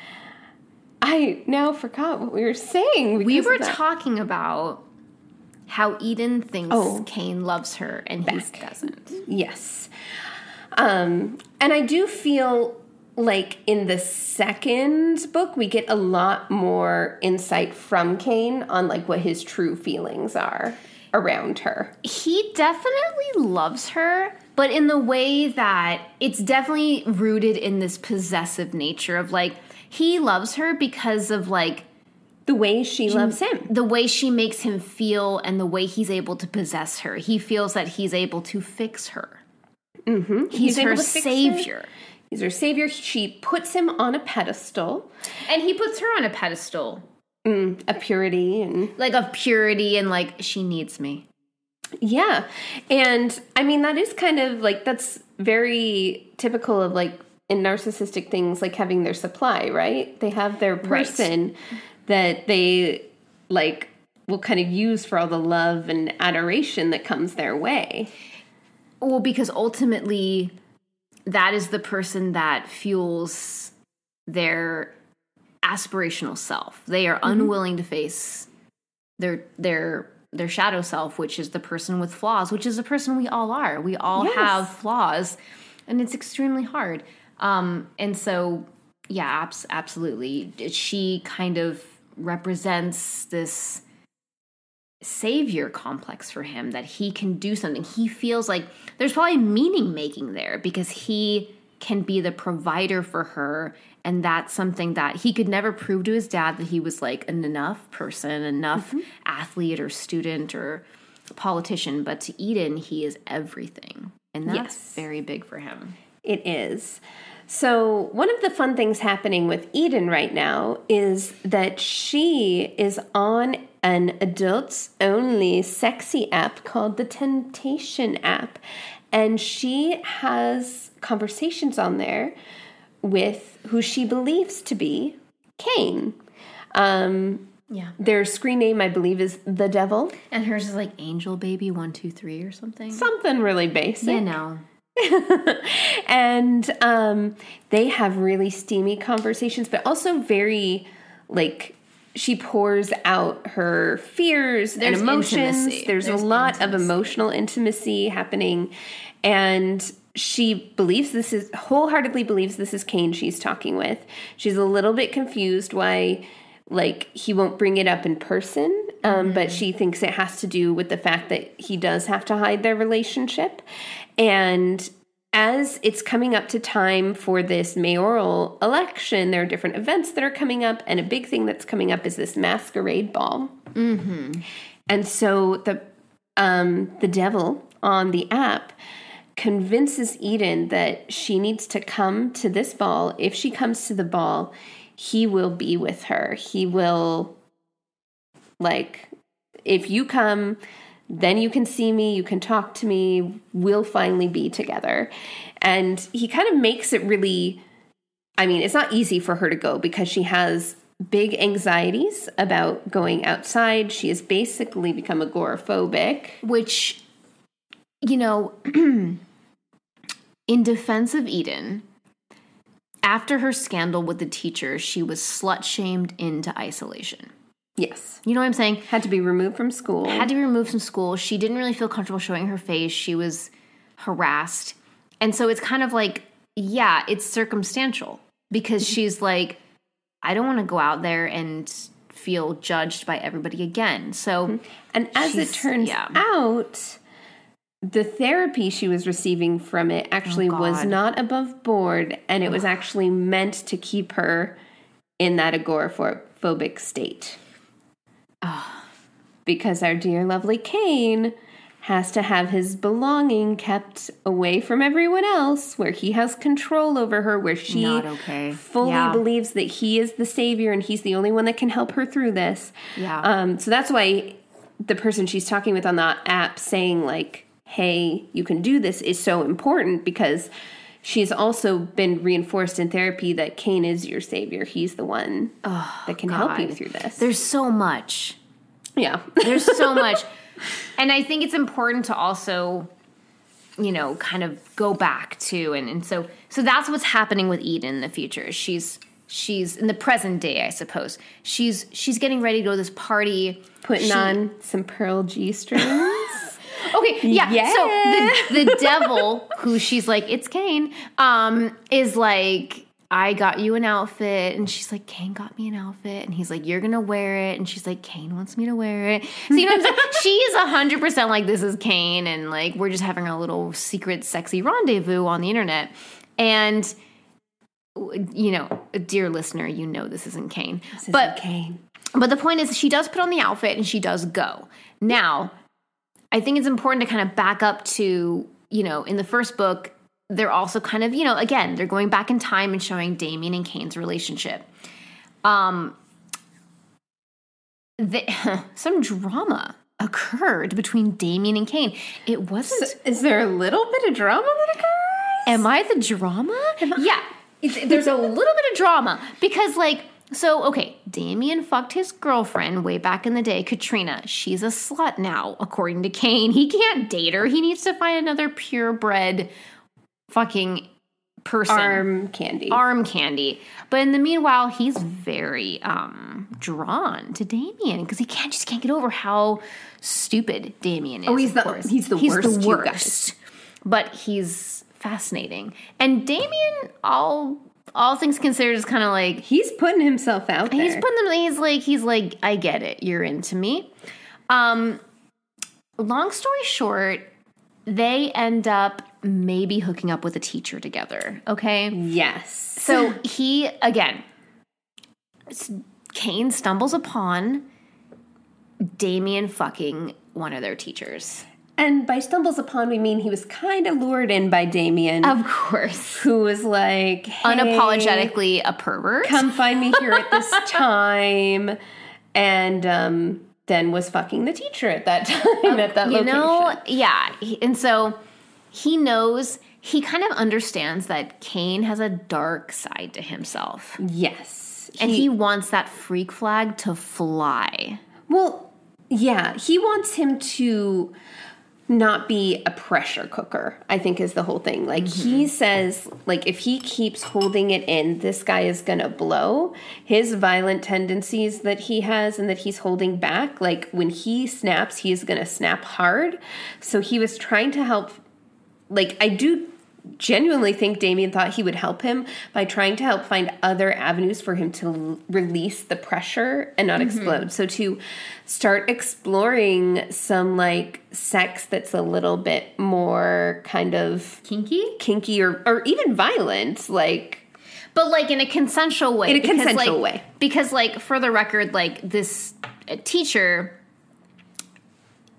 I now forgot what we were saying. We were talking about how Eden thinks Cain loves her and he doesn't. Yes. And I do feel like in the second book, we get a lot more insight from Cain on like what his true feelings are around her. He definitely loves her, but in the way that it's definitely rooted in this possessive nature of like, he loves her because of like the way she loves him, the way she makes him feel, and the way he's able to possess her. He feels that he's able to fix her. Mm-hmm. He's her savior. He's her savior. She puts him on a pedestal, and he puts her on a pedestal. A purity and like of purity and like she needs me. Yeah, and I mean that is kind of like that's very typical of like. In narcissistic things, like having their supply, right? They have their person that they like will kind of use for all the love and adoration that comes their way. Well, because ultimately that is the person that fuels their aspirational self. They are unwilling to face their shadow self, which is the person with flaws, which is the person we all are. We all have flaws, and it's extremely hard. And so, yeah, absolutely. She kind of represents this savior complex for him, that he can do something. He feels like there's probably meaning making there because he can be the provider for her. And that's something that he could never prove to his dad, that he was like an enough person, enough athlete or student or politician. But to Eden, he is everything. And that's very big for him. It is. So one of the fun things happening with Eden right now is that she is on an adults-only sexy app called the Temptation app. And she has conversations on there with who she believes to be Cain. Their screen name, I believe, is The Devil. And hers is like Angel Baby 123 or something. Something really basic. You know. And they have really steamy conversations, but also very, like, she pours out her fears and emotions. Intimacy. There's a lot of emotional intimacy happening. And she wholeheartedly believes this is Cain she's talking with. She's a little bit confused why, like, he won't bring it up in person. But she thinks it has to do with the fact that he does have to hide their relationship. And as it's coming up to time for this mayoral election, there are different events that are coming up. And a big thing that's coming up is this masquerade ball. Mm-hmm. And so the devil on the app convinces Eden that she needs to come to this ball. If she comes to the ball, he will be with her. He will, like, if you come, then you can see me, you can talk to me, we'll finally be together. And he kind of makes it really, I mean, it's not easy for her to go because she has big anxieties about going outside. She has basically become agoraphobic. Which, you know, in defense of Eden, after her scandal with the teacher, she was slut-shamed into isolation. Yes. You know what I'm saying? Had to be removed from school. Had to be removed from school. She didn't really feel comfortable showing her face. She was harassed. And so it's kind of like, yeah, it's circumstantial because she's like, I don't want to go out there and feel judged by everybody again. So, and as it turns out, the therapy she was receiving from it actually was not above board, and it was actually meant to keep her in that agoraphobic state. Because our dear lovely Cain has to have his belonging kept away from everyone else, where he has control over her, where she fully believes that he is the savior and he's the only one that can help her through this. Yeah. So that's why the person she's talking with on that app saying, like, hey, you can do this is so important, because she's also been reinforced in therapy that Cain is your savior. He's the one that can help you through this. There's so much. Yeah. There's so much. And I think it's important to also, you know, kind of go back to, and so that's what's happening with Eden in the future. She's in the present day, I suppose. She's getting ready to go to this party. Putting on some Pearl G-strings. Okay, yeah. So the devil, who she's like, it's Cain, is like, I got you an outfit. And she's like, Cain got me an outfit. And he's like, you're going to wear it. And she's like, Cain wants me to wear it. So you know what I'm saying? She's 100% like, this is Cain. And like, we're just having a little secret sexy rendezvous on the internet. And, you know, dear listener, you know this isn't Cain. This isn't Cain. But the point is, she does put on the outfit and she does go. Now, I think it's important to kind of back up to, you know, in the first book, they're also kind of, you know, again, they're going back in time and showing Damien and Cain's relationship. Some drama occurred between Damien and Cain. It wasn't... So is there a little bit of drama that occurs? Am I the drama? Yeah. There's a little bit of drama because, like, so, okay, Damien fucked his girlfriend way back in the day, Katrina. She's a slut now, according to Cain. He can't date her. He needs to find another purebred fucking person. Arm candy. But in the meanwhile, he's very drawn to Damien because he just can't get over how stupid Damien is. Oh, he's the worst. You guys. But he's fascinating. And Damien, all things considered, is kind of like, he's putting himself out there. He's like, I get it. You're into me. Long story short, they end up maybe hooking up with a teacher together. Okay. Yes. So Cain stumbles upon Damien fucking one of their teachers. And by stumbles upon, we mean he was kind of lured in by Damien. Of course. Who was like, hey, unapologetically a pervert. Come find me here at this time. And then was fucking the teacher at that time at that location. Know, yeah. And so he knows, he kind of understands that Cain has a dark side to himself. Yes. And he wants that freak flag to fly. Well, yeah. He wants him to not be a pressure cooker, I think, is the whole thing. Like, he says, like, if he keeps holding it in, this guy is gonna blow. His violent tendencies that he has and that he's holding back, like, when he snaps, he's gonna snap hard. So he was trying to help. Like, I do genuinely think Damien thought he would help him by trying to help find other avenues for him to release the pressure and not explode. So to start exploring some, like, sex that's a little bit more kind of kinky or even violent, like, but like in a consensual way. Way. Because, like, for the record, like, this teacher,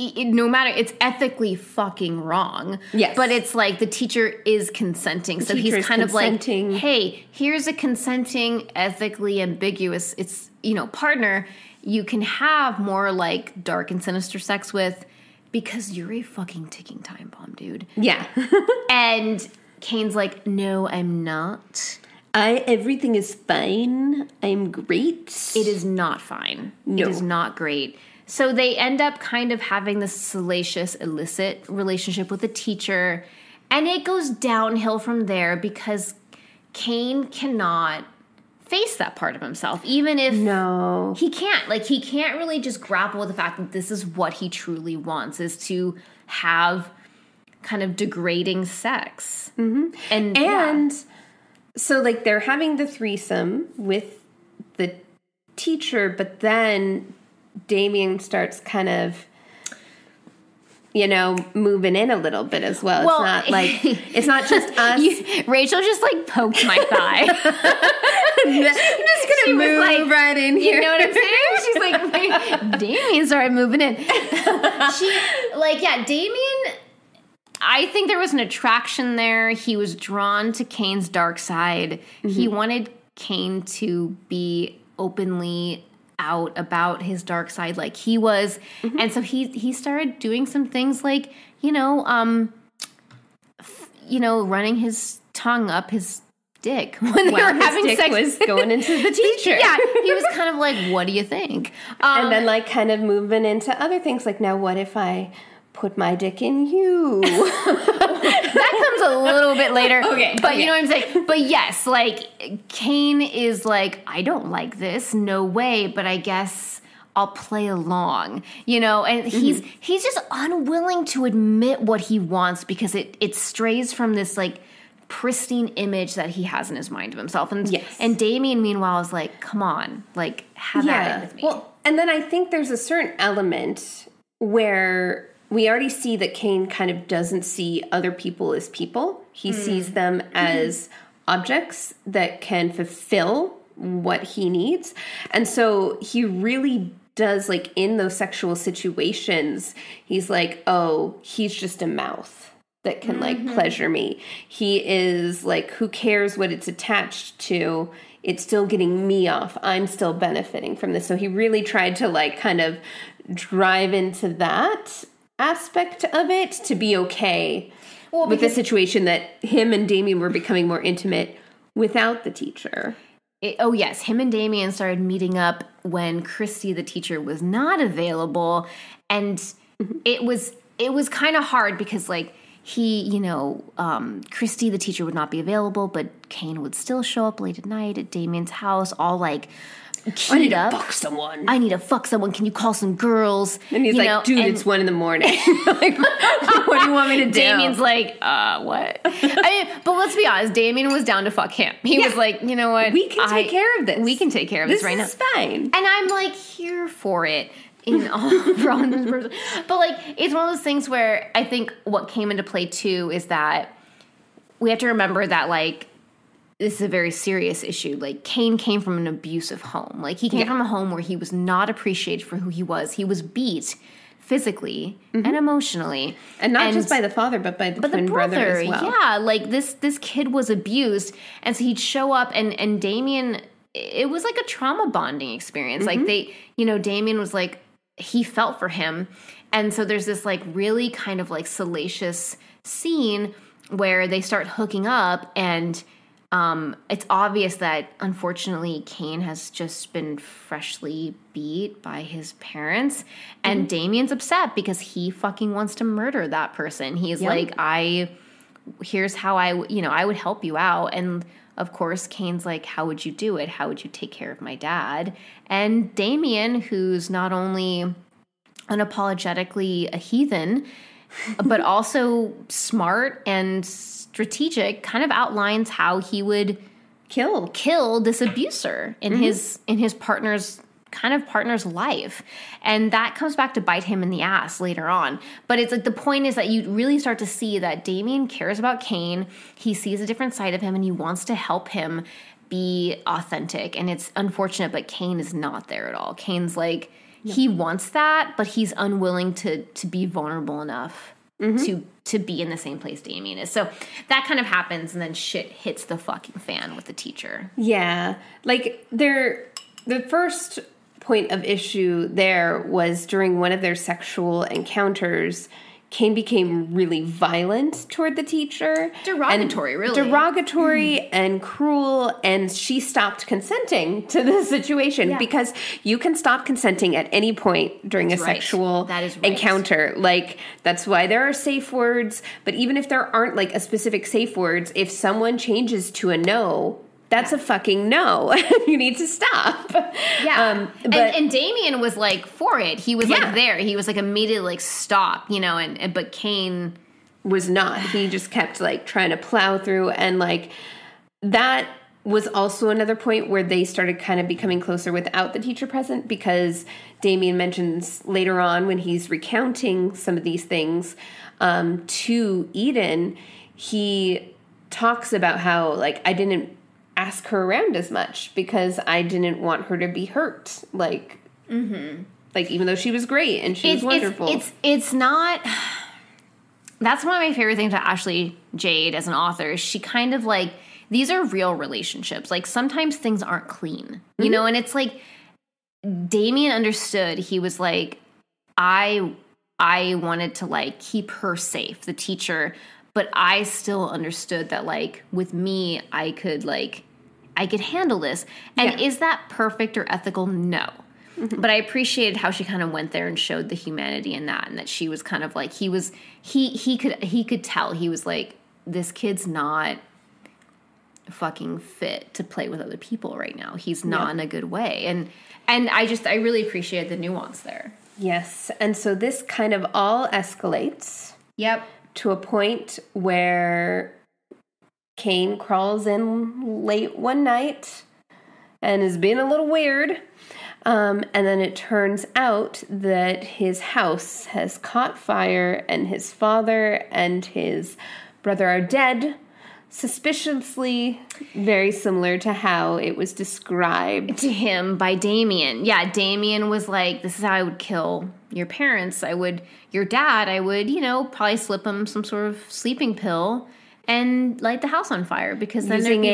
no matter, it's ethically fucking wrong. Yes. But it's like the teacher is consenting. So he's teacher's kind consenting. of like, hey, here's a consenting, ethically ambiguous, it's, partner you can have more like dark and sinister sex with because you're a fucking ticking time bomb, dude. Yeah. And Kane's like, no, I'm not. Everything is fine. I'm great. It is not fine. No. It is not great. So they end up kind of having this salacious, illicit relationship with the teacher. And it goes downhill from there because Kane cannot face that part of himself. Even if he can't. Like, he can't really just grapple with the fact that this is what he truly wants, is to have kind of degrading sex. Mm-hmm. And so, like, they're having the threesome with the teacher, but then Damien starts kind of, moving in a little bit as well. It's not like, it's not just us. Rachel just, like, poked my thigh. I'm just going to move right in here. You know what I'm saying? She's like, Damien started moving in. Damien, I think there was an attraction there. He was drawn to Kane's dark side. Mm-hmm. He wanted Kane to be openly out about his dark side like he was. Mm-hmm. And so he started doing some things like, running his tongue up his dick when they were having dick sex. Was going into the teacher. Yeah, he was kind of like, what do you think? And then like kind of moving into other things like, now what if I put my dick in you? That comes a little bit later. Okay. But you know what I'm saying? But yes, like Kane is like, I don't like this, no way, but I guess I'll play along, and he's just unwilling to admit what he wants because it strays from this like pristine image that he has in his mind of himself. And Damien, meanwhile, is like, come on, like, have at it with me. Well, and then I think there's a certain element where we already see that Kane kind of doesn't see other people as people. He sees them as objects that can fulfill what he needs. And so he really does, like, in those sexual situations, he's like, oh, he's just a mouth that can like pleasure me. He is like, who cares what it's attached to? It's still getting me off. I'm still benefiting from this. So he really tried to like kind of drive into that aspect of it to be okay with the situation that him and Damien were becoming more intimate without the teacher. Yes, him and Damien started meeting up when Christy, the teacher, was not available. And it was kind of hard because like, Christy, the teacher, would not be available, but Kane would still show up late at night at Damien's house, all like keyed I need up. to fuck someone. I need to fuck someone. Can you call some girls? And he's like, dude, it's 1 a.m. Like, what do you want me to do? Damien's like, what? But let's be honest, Damien was down to fuck him. He was like, you know what? We can take care of this. We can take care of this right now. This is fine. And I'm like, here for it. But like, it's one of those things where I think what came into play too is that we have to remember that like this is a very serious issue. Like Kane came from an abusive home. Like he came from a home where he was not appreciated for who he was. He was beat physically and emotionally, and not just by the father, but by the twin brother as well. Yeah, like this kid was abused, and so he'd show up, and Damien. It was like a trauma bonding experience. Like Damien was like, he felt for him. And so there's this like really kind of like salacious scene where they start hooking up, and it's obvious that unfortunately Kane has just been freshly beat by his parents, and Damien's upset because he fucking wants to murder that person. He's like, here's how I would help you out. And of course, Kane's like, how would you do it? How would you take care of my dad? And Damien, who's not only unapologetically a heathen, but also smart and strategic, kind of outlines how he would kill this abuser in his partner's life. And that comes back to bite him in the ass later on. But it's like the point is that you really start to see that Damien cares about Kane. He sees a different side of him and he wants to help him be authentic. And it's unfortunate, but Kane is not there at all. Kane's like, He wants that, but he's unwilling to be vulnerable enough to be in the same place Damien is. So that kind of happens, and then shit hits the fucking fan with the teacher. Yeah. Like, the first point of issue there was during one of their sexual encounters, Kane became really violent toward the teacher. Derogatory, really. Derogatory and cruel, and she stopped consenting to the situation because you can stop consenting at any point during a sexual encounter. Like, that's why there are safe words, but even if there aren't, like, a specific safe words, if someone changes to a no, that's a fucking no. You need to stop. Yeah. And Damien was like for it. He was like there. He was like immediately like stop, you know, but Kane was not. He just kept like trying to plow through, and like that was also another point where they started kind of becoming closer without the teacher present, because Damien mentions later on when he's recounting some of these things to Eden, he talks about how like I didn't ask her around as much because I didn't want her to be hurt. Like, like even though she was great and she was wonderful. It's not. That's one of my favorite things about Ashley Jade as an author. She kind of like, these are real relationships. Like sometimes things aren't clean, you know, and it's like Damien understood. He was like, I wanted to like keep her safe, the teacher. But I still understood that, like, with me, I could handle this. And is that perfect or ethical? No. But I appreciated how she kind of went there and showed the humanity in that, and that she was kind of like, he could tell. He was like, this kid's not fucking fit to play with other people right now. He's not in a good way. And I really appreciated the nuance there. Yes. And so this kind of all escalates. Yep. To a point where Kane crawls in late one night and is being a little weird. And then it turns out that his house has caught fire and his father and his brother are dead. Suspiciously very similar to how it was described to him by Damien. Yeah, Damien was like, this is how I would kill your parents. Your dad, I would, you know, probably slip him some sort of sleeping pill and light the house on fire, because then using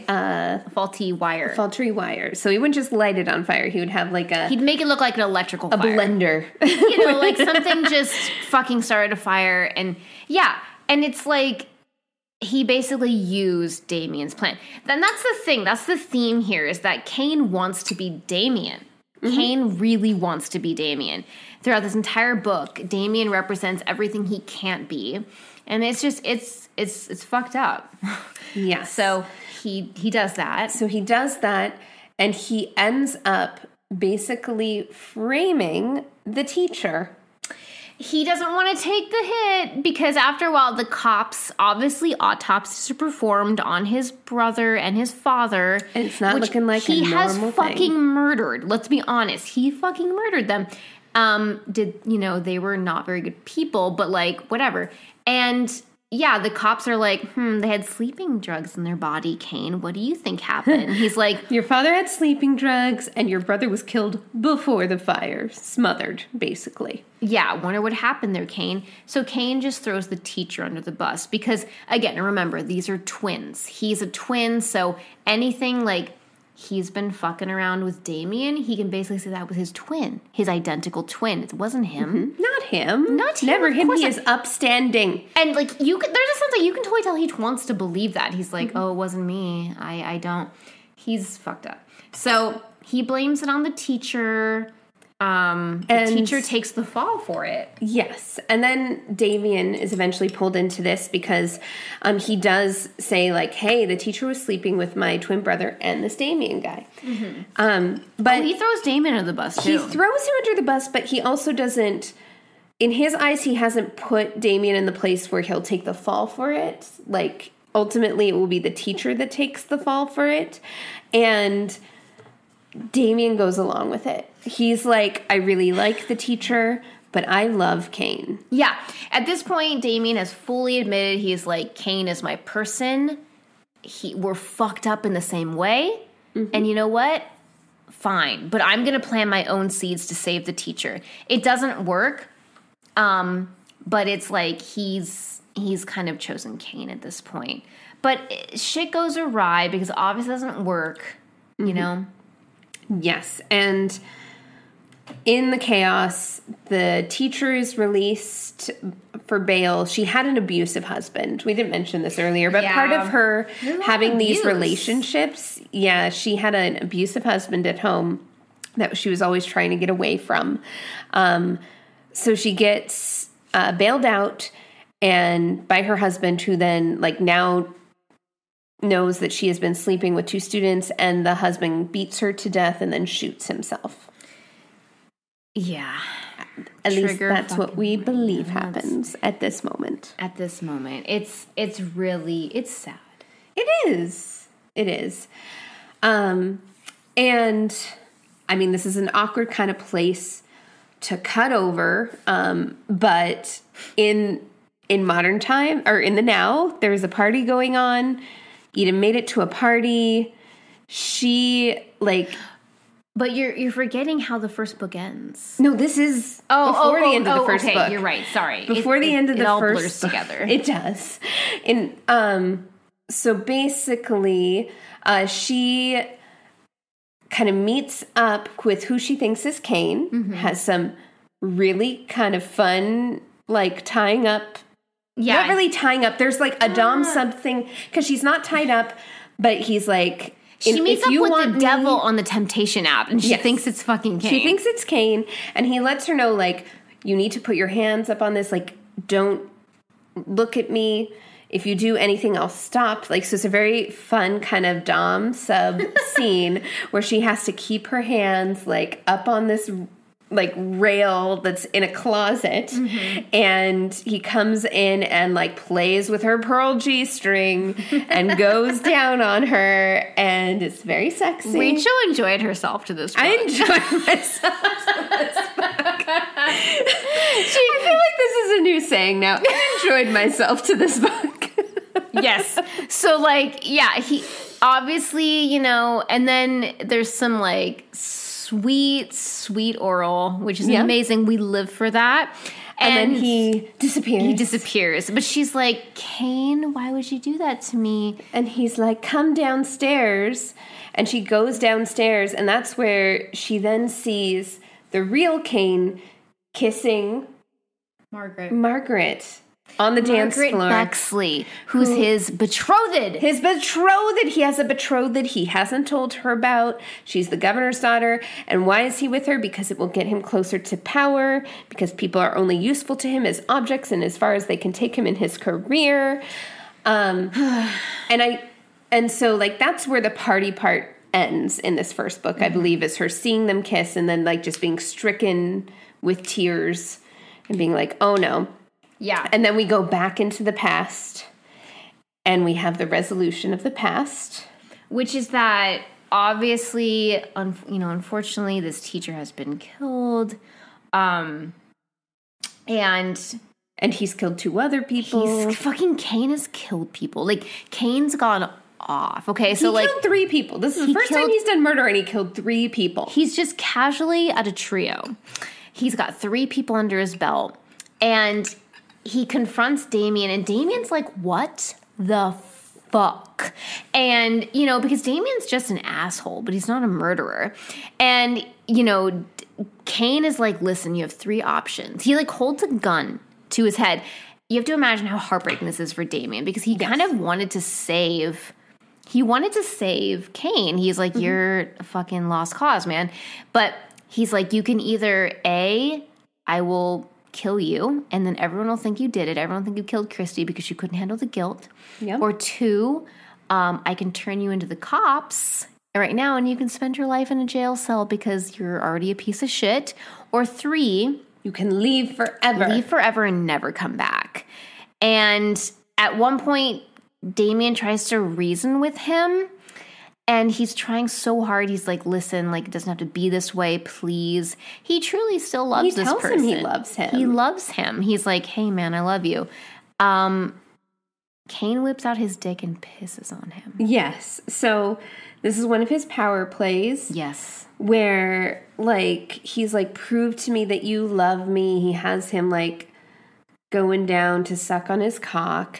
a faulty wire. Faulty wire. So he wouldn't just light it on fire. He would have like he'd make it look like an electrical fire. Blender. You know, like something just fucking started a fire. And yeah, and it's like, he basically used Damien's plan. Then that's the thing. That's the theme here, is that Kane wants to be Damien. Kane really wants to be Damien. Throughout this entire book, Damien represents everything he can't be. And it's just, it's fucked up. Yeah. So he does that. So he does that, and he ends up basically framing the teacher. He doesn't want to take the hit because after a while, the cops, obviously autopsies are performed on his brother and his father. And it's not looking like a normal thing. He has fucking murdered. Let's be honest. He fucking murdered them. They were not very good people, but like, whatever. And yeah, the cops are like, they had sleeping drugs in their body, Kane. What do you think happened? He's like, your father had sleeping drugs and your brother was killed before the fire. Smothered, basically. Yeah, wonder what happened there, Kane. So Kane just throws the teacher under the bus because, again, remember, these are twins. He's a twin, so anything like he's been fucking around with Damien, he can basically say that was his twin, his identical twin. It wasn't him. Not him. Not him. Never him. He is upstanding. And like there's a sense that you can totally tell he wants to believe that. He's like, oh, it wasn't me. I don't. He's fucked up. So he blames it on the teacher. The teacher takes the fall for it. Yes. And then Damien is eventually pulled into this because he does say like, hey, the teacher was sleeping with my twin brother and this Damien guy. But he throws Damien under the bus too. He throws him under the bus, but he also doesn't, in his eyes, he hasn't put Damien in the place where he'll take the fall for it. Like, ultimately it will be the teacher that takes the fall for it. And Damien goes along with it. He's like, I really like the teacher, but I love Kane. Yeah. At this point, Damien has fully admitted he's like, Kane is my person. We're fucked up in the same way. And you know what? fine, but I'm going to plant my own seeds to save the teacher. It doesn't work, but it's like he's kind of chosen Cain at this point. But shit goes awry because obviously it doesn't work, you know? Yes, and in the chaos, the teacher is released for bail. She had an abusive husband. We didn't mention this earlier, but part of her having these relationships, she had an abusive husband at home that she was always trying to get away from. So she gets bailed out and by her husband, who then now knows that she has been sleeping with 2 students, and the husband beats her to death and then shoots himself. Yeah. At least that's what we believe happens at this moment. At this moment. It's sad. It is. It is. And I mean, this is an awkward kind of place to cut over. But in modern time, or in the now, there's a party going on. Eden made it to a party. She But you're forgetting how the first book ends. No, this is before the end of the first book. You're right. Sorry. Before the end of the all first blurs book. together. It does. And so basically, she kind of meets up with who she thinks is Cain. Has some really kind of fun, tying up. Yeah. Not really tying up. There's a Dom something, because she's not tied up, but he's like. She meets up with the devil on the Temptation app, and she thinks it's fucking Cain. She thinks it's Cain, and he lets her know, you need to put your hands up on this, don't look at me. If you do anything, I'll stop. So it's a very fun kind of Dom sub scene where she has to keep her hands, up on this rail that's in a closet, and he comes in and plays with her pearl G-string and goes down on her, and it's very sexy. Rachel enjoyed herself to this book. I enjoyed myself to this book. I feel like this is a new saying now. I enjoyed myself to this book. Yes. So he obviously, and then there's some sweet oral, which is amazing. We live for that. And then he disappears. But she's like, Cain, why would you do that to me? And he's like, come downstairs. And she goes downstairs, and that's where she then sees the real Cain kissing Margaret on the dance floor. Margaret Bexley, who's his betrothed. His betrothed. He has a betrothed he hasn't told her about. She's the governor's daughter. And why is he with her? Because it will get him closer to power, because people are only useful to him as objects and as far as they can take him in his career. And so that's where the party part ends in this first book, I believe, is her seeing them kiss and then just being stricken with tears and being like, oh no. Yeah. And then we go back into the past, and we have the resolution of the past. Which is that, obviously, unfortunately, this teacher has been killed. And he's killed 2 other people. Fucking Cain has killed people. Cain's gone off. Okay, so he killed 3 people. This is the first time he's done murder, and he killed 3 people. He's just casually at a trio. He's got 3 people under his belt. And he confronts Damien, and Damien's like, what the fuck? And, because Damien's just an asshole, but he's not a murderer. And, Cain is like, listen, you have 3 options. He, holds a gun to his head. You have to imagine how heartbreaking this is for Damien, because he kind of wanted to save Cain. He's like, you're a fucking lost cause, man. But he's like, you can either, I will kill you, and then everyone will think you did it. Everyone will think you killed Christy because you couldn't handle the guilt. Yep. Or 2, I can turn you into the cops right now, and you can spend your life in a jail cell because you're already a piece of shit. Or 3, you can leave forever. Leave forever and never come back. And at one point, Damien tries to reason with him, and he's trying so hard. He's like, listen, it doesn't have to be this way, please. He truly still loves this person. He tells him he loves him. He loves him. He's like, hey, man, I love you. Cain whips out his dick and pisses on him. Yes. So this is one of his power plays. Yes. Where, like, he's like, prove to me that you love me. He has him, like, going down to suck on his cock.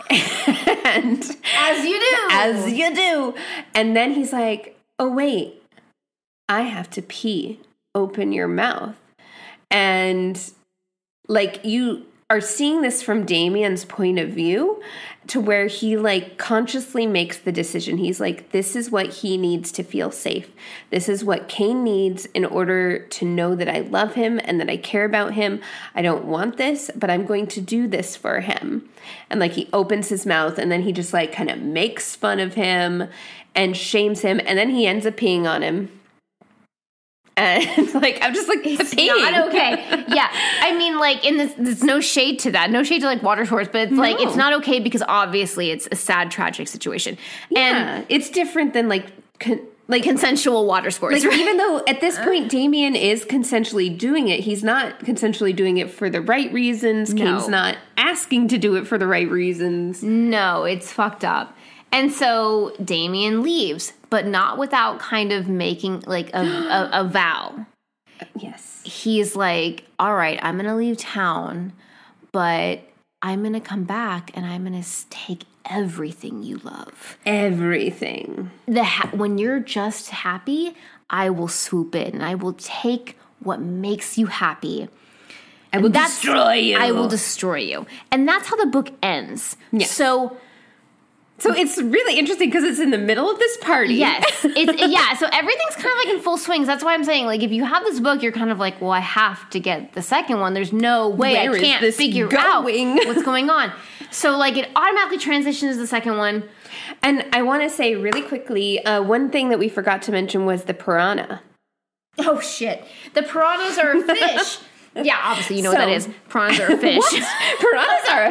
And As you do. As you do. And then he's like, oh, wait, I have to pee. Open your mouth. And, like, you are seeing this from Damien's point of view, to where he, like, consciously makes the decision. He's like, this is what he needs to feel safe. This is what Cain needs in order to know that I love him and that I care about him. I don't want this, but I'm going to do this for him. And, like, he opens his mouth, and then he just, like, kind of makes fun of him and shames him, and then he ends up peeing on him. And, like, I'm just like, It's peeing. not okay. Yeah. I mean, like, there's no shade to that. No shade to, like, water sports, but it's like, it's not okay because obviously it's a sad, tragic situation. Yeah, And it's different than, like, consensual water sports, like, right? even though at this point Damien is consensually doing it, he's not consensually doing it for the right reasons. No. Cain's not asking to do it for the right reasons. No, it's fucked up. And so Damien leaves, but not without kind of making, like, a vow. Yes. He's like, all right, I'm going to leave town, but I'm going to come back and I'm going to take everything you love. Everything. When you're just happy, I will swoop in and I will take what makes you happy. I will destroy you. I will destroy you. And that's how the book ends. Yes. So it's really interesting because it's in the middle of this party. yes, yeah. So everything's kind of like in full swing. That's why I'm saying, like, if you have this book, you're kind of like, well, I have to get the second one. There's no way Where I is can't this figure out going? what's going on. So, like, it automatically transitions to the second one. And I want to say really quickly, one thing that we forgot to mention was the piranha. Oh shit! The piranhas are a fish. Yeah, obviously you know what that is. Piranhas are a fish. Piranhas are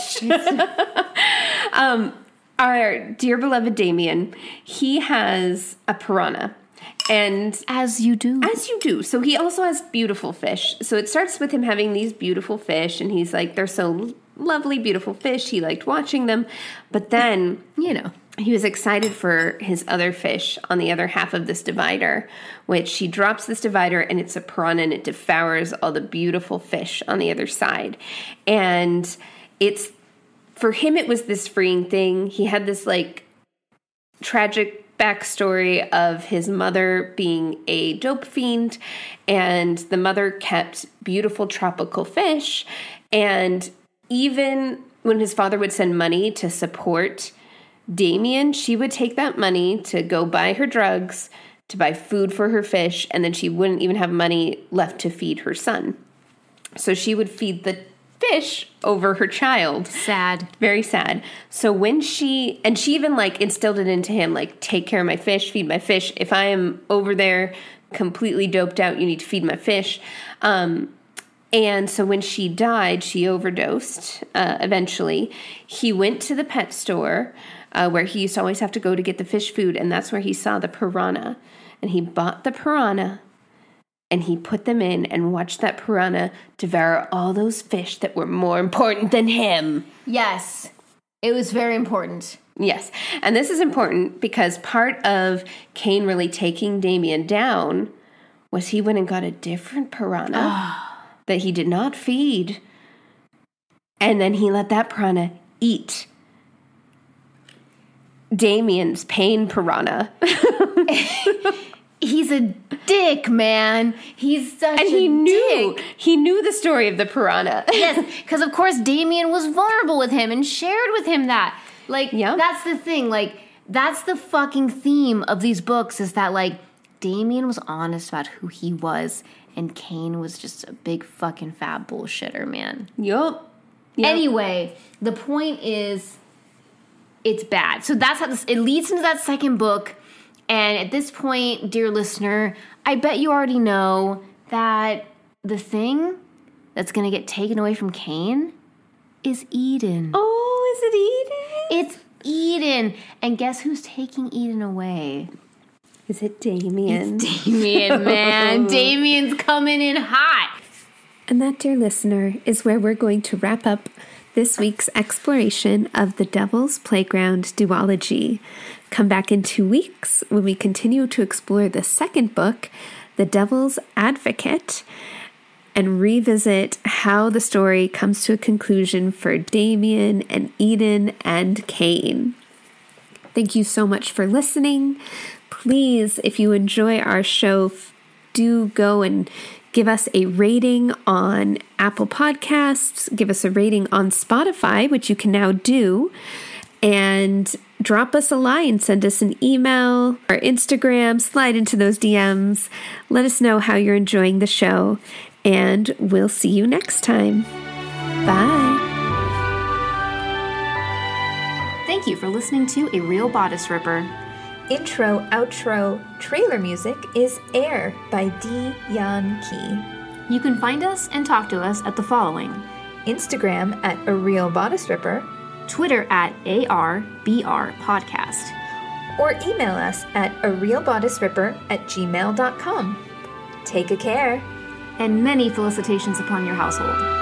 a fish? Our dear beloved Damien, he has a piranha. And As you do. as you do. So he also has beautiful fish. So it starts with him having these beautiful fish, and he's like, they're so lovely, beautiful fish. He liked watching them. But then, You know. he was excited for his other fish on the other half of this divider, which he drops this divider and it's a piranha and it devours all the beautiful fish on the other side. And it's, for him, it was this freeing thing. He had this, like, tragic backstory of his mother being a dope fiend, and the mother kept beautiful tropical fish. And even when his father would send money to support Damien, she would take that money to go buy her drugs, to buy food for her fish, and then she wouldn't even have money left to feed her son. So she would feed the fish over her child. Sad. Very sad. So when she even, like, instilled it into him, like, take care of my fish, feed my fish. If I am over there completely doped out, you need to feed my fish. And so when she died, she overdosed eventually. He went to the pet store where he used to always have to go to get the fish food, and that's where he saw the piranha. And he bought the piranha, and he put them in and watched that piranha devour all those fish that were more important than him. Yes. It was very important. Yes. And this is important because part of Cain really taking Damien down was he went and got a different piranha that he did not feed. And then he let that piranha eat Damien's pain piranha. He's a dick, man. He's such And a he knew. dick. He knew the story of the piranha. Yes, because of course Damien was vulnerable with him and shared with him that. Like, Yeah. that's the thing. Like, that's the fucking theme of these books, is that, like, Damien was honest about who he was, and Cain was just a big fucking fat bullshitter, man. Yup. Anyway, the point is, it's bad. So that's how it leads into that second book. And at this point, dear listener, I bet you already know that the thing that's going to get taken away from Cain is Eden. Oh, is it Eden? It's Eden. And guess who's taking Eden away? Is it Damien? Damien, man. Damien's coming in hot. And that, dear listener, is where we're going to wrap up this week's exploration of the Devil's Playground duology. Come back in 2 weeks when we continue to explore the second book, The Devil's Advocate, and revisit how the story comes to a conclusion for Damien and Eden and Cain. Thank you so much for listening. Please, if you enjoy our show, do go and give us a rating on Apple Podcasts, give us a rating on Spotify, which you can now do, and drop us a line, send us an email or Instagram, slide into those DMs. Let us know how you're enjoying the show, and we'll see you next time. Bye. Thank you for listening to A Real Bodice Ripper. Intro, outro, trailer music is Air by D. Yan Key. You can find us and talk to us at the following: Instagram at A Real Bodice Ripper, Twitter at ARBR Podcast, or email us at arealbodiceripper@gmail.com. Take a care. and many felicitations upon your household.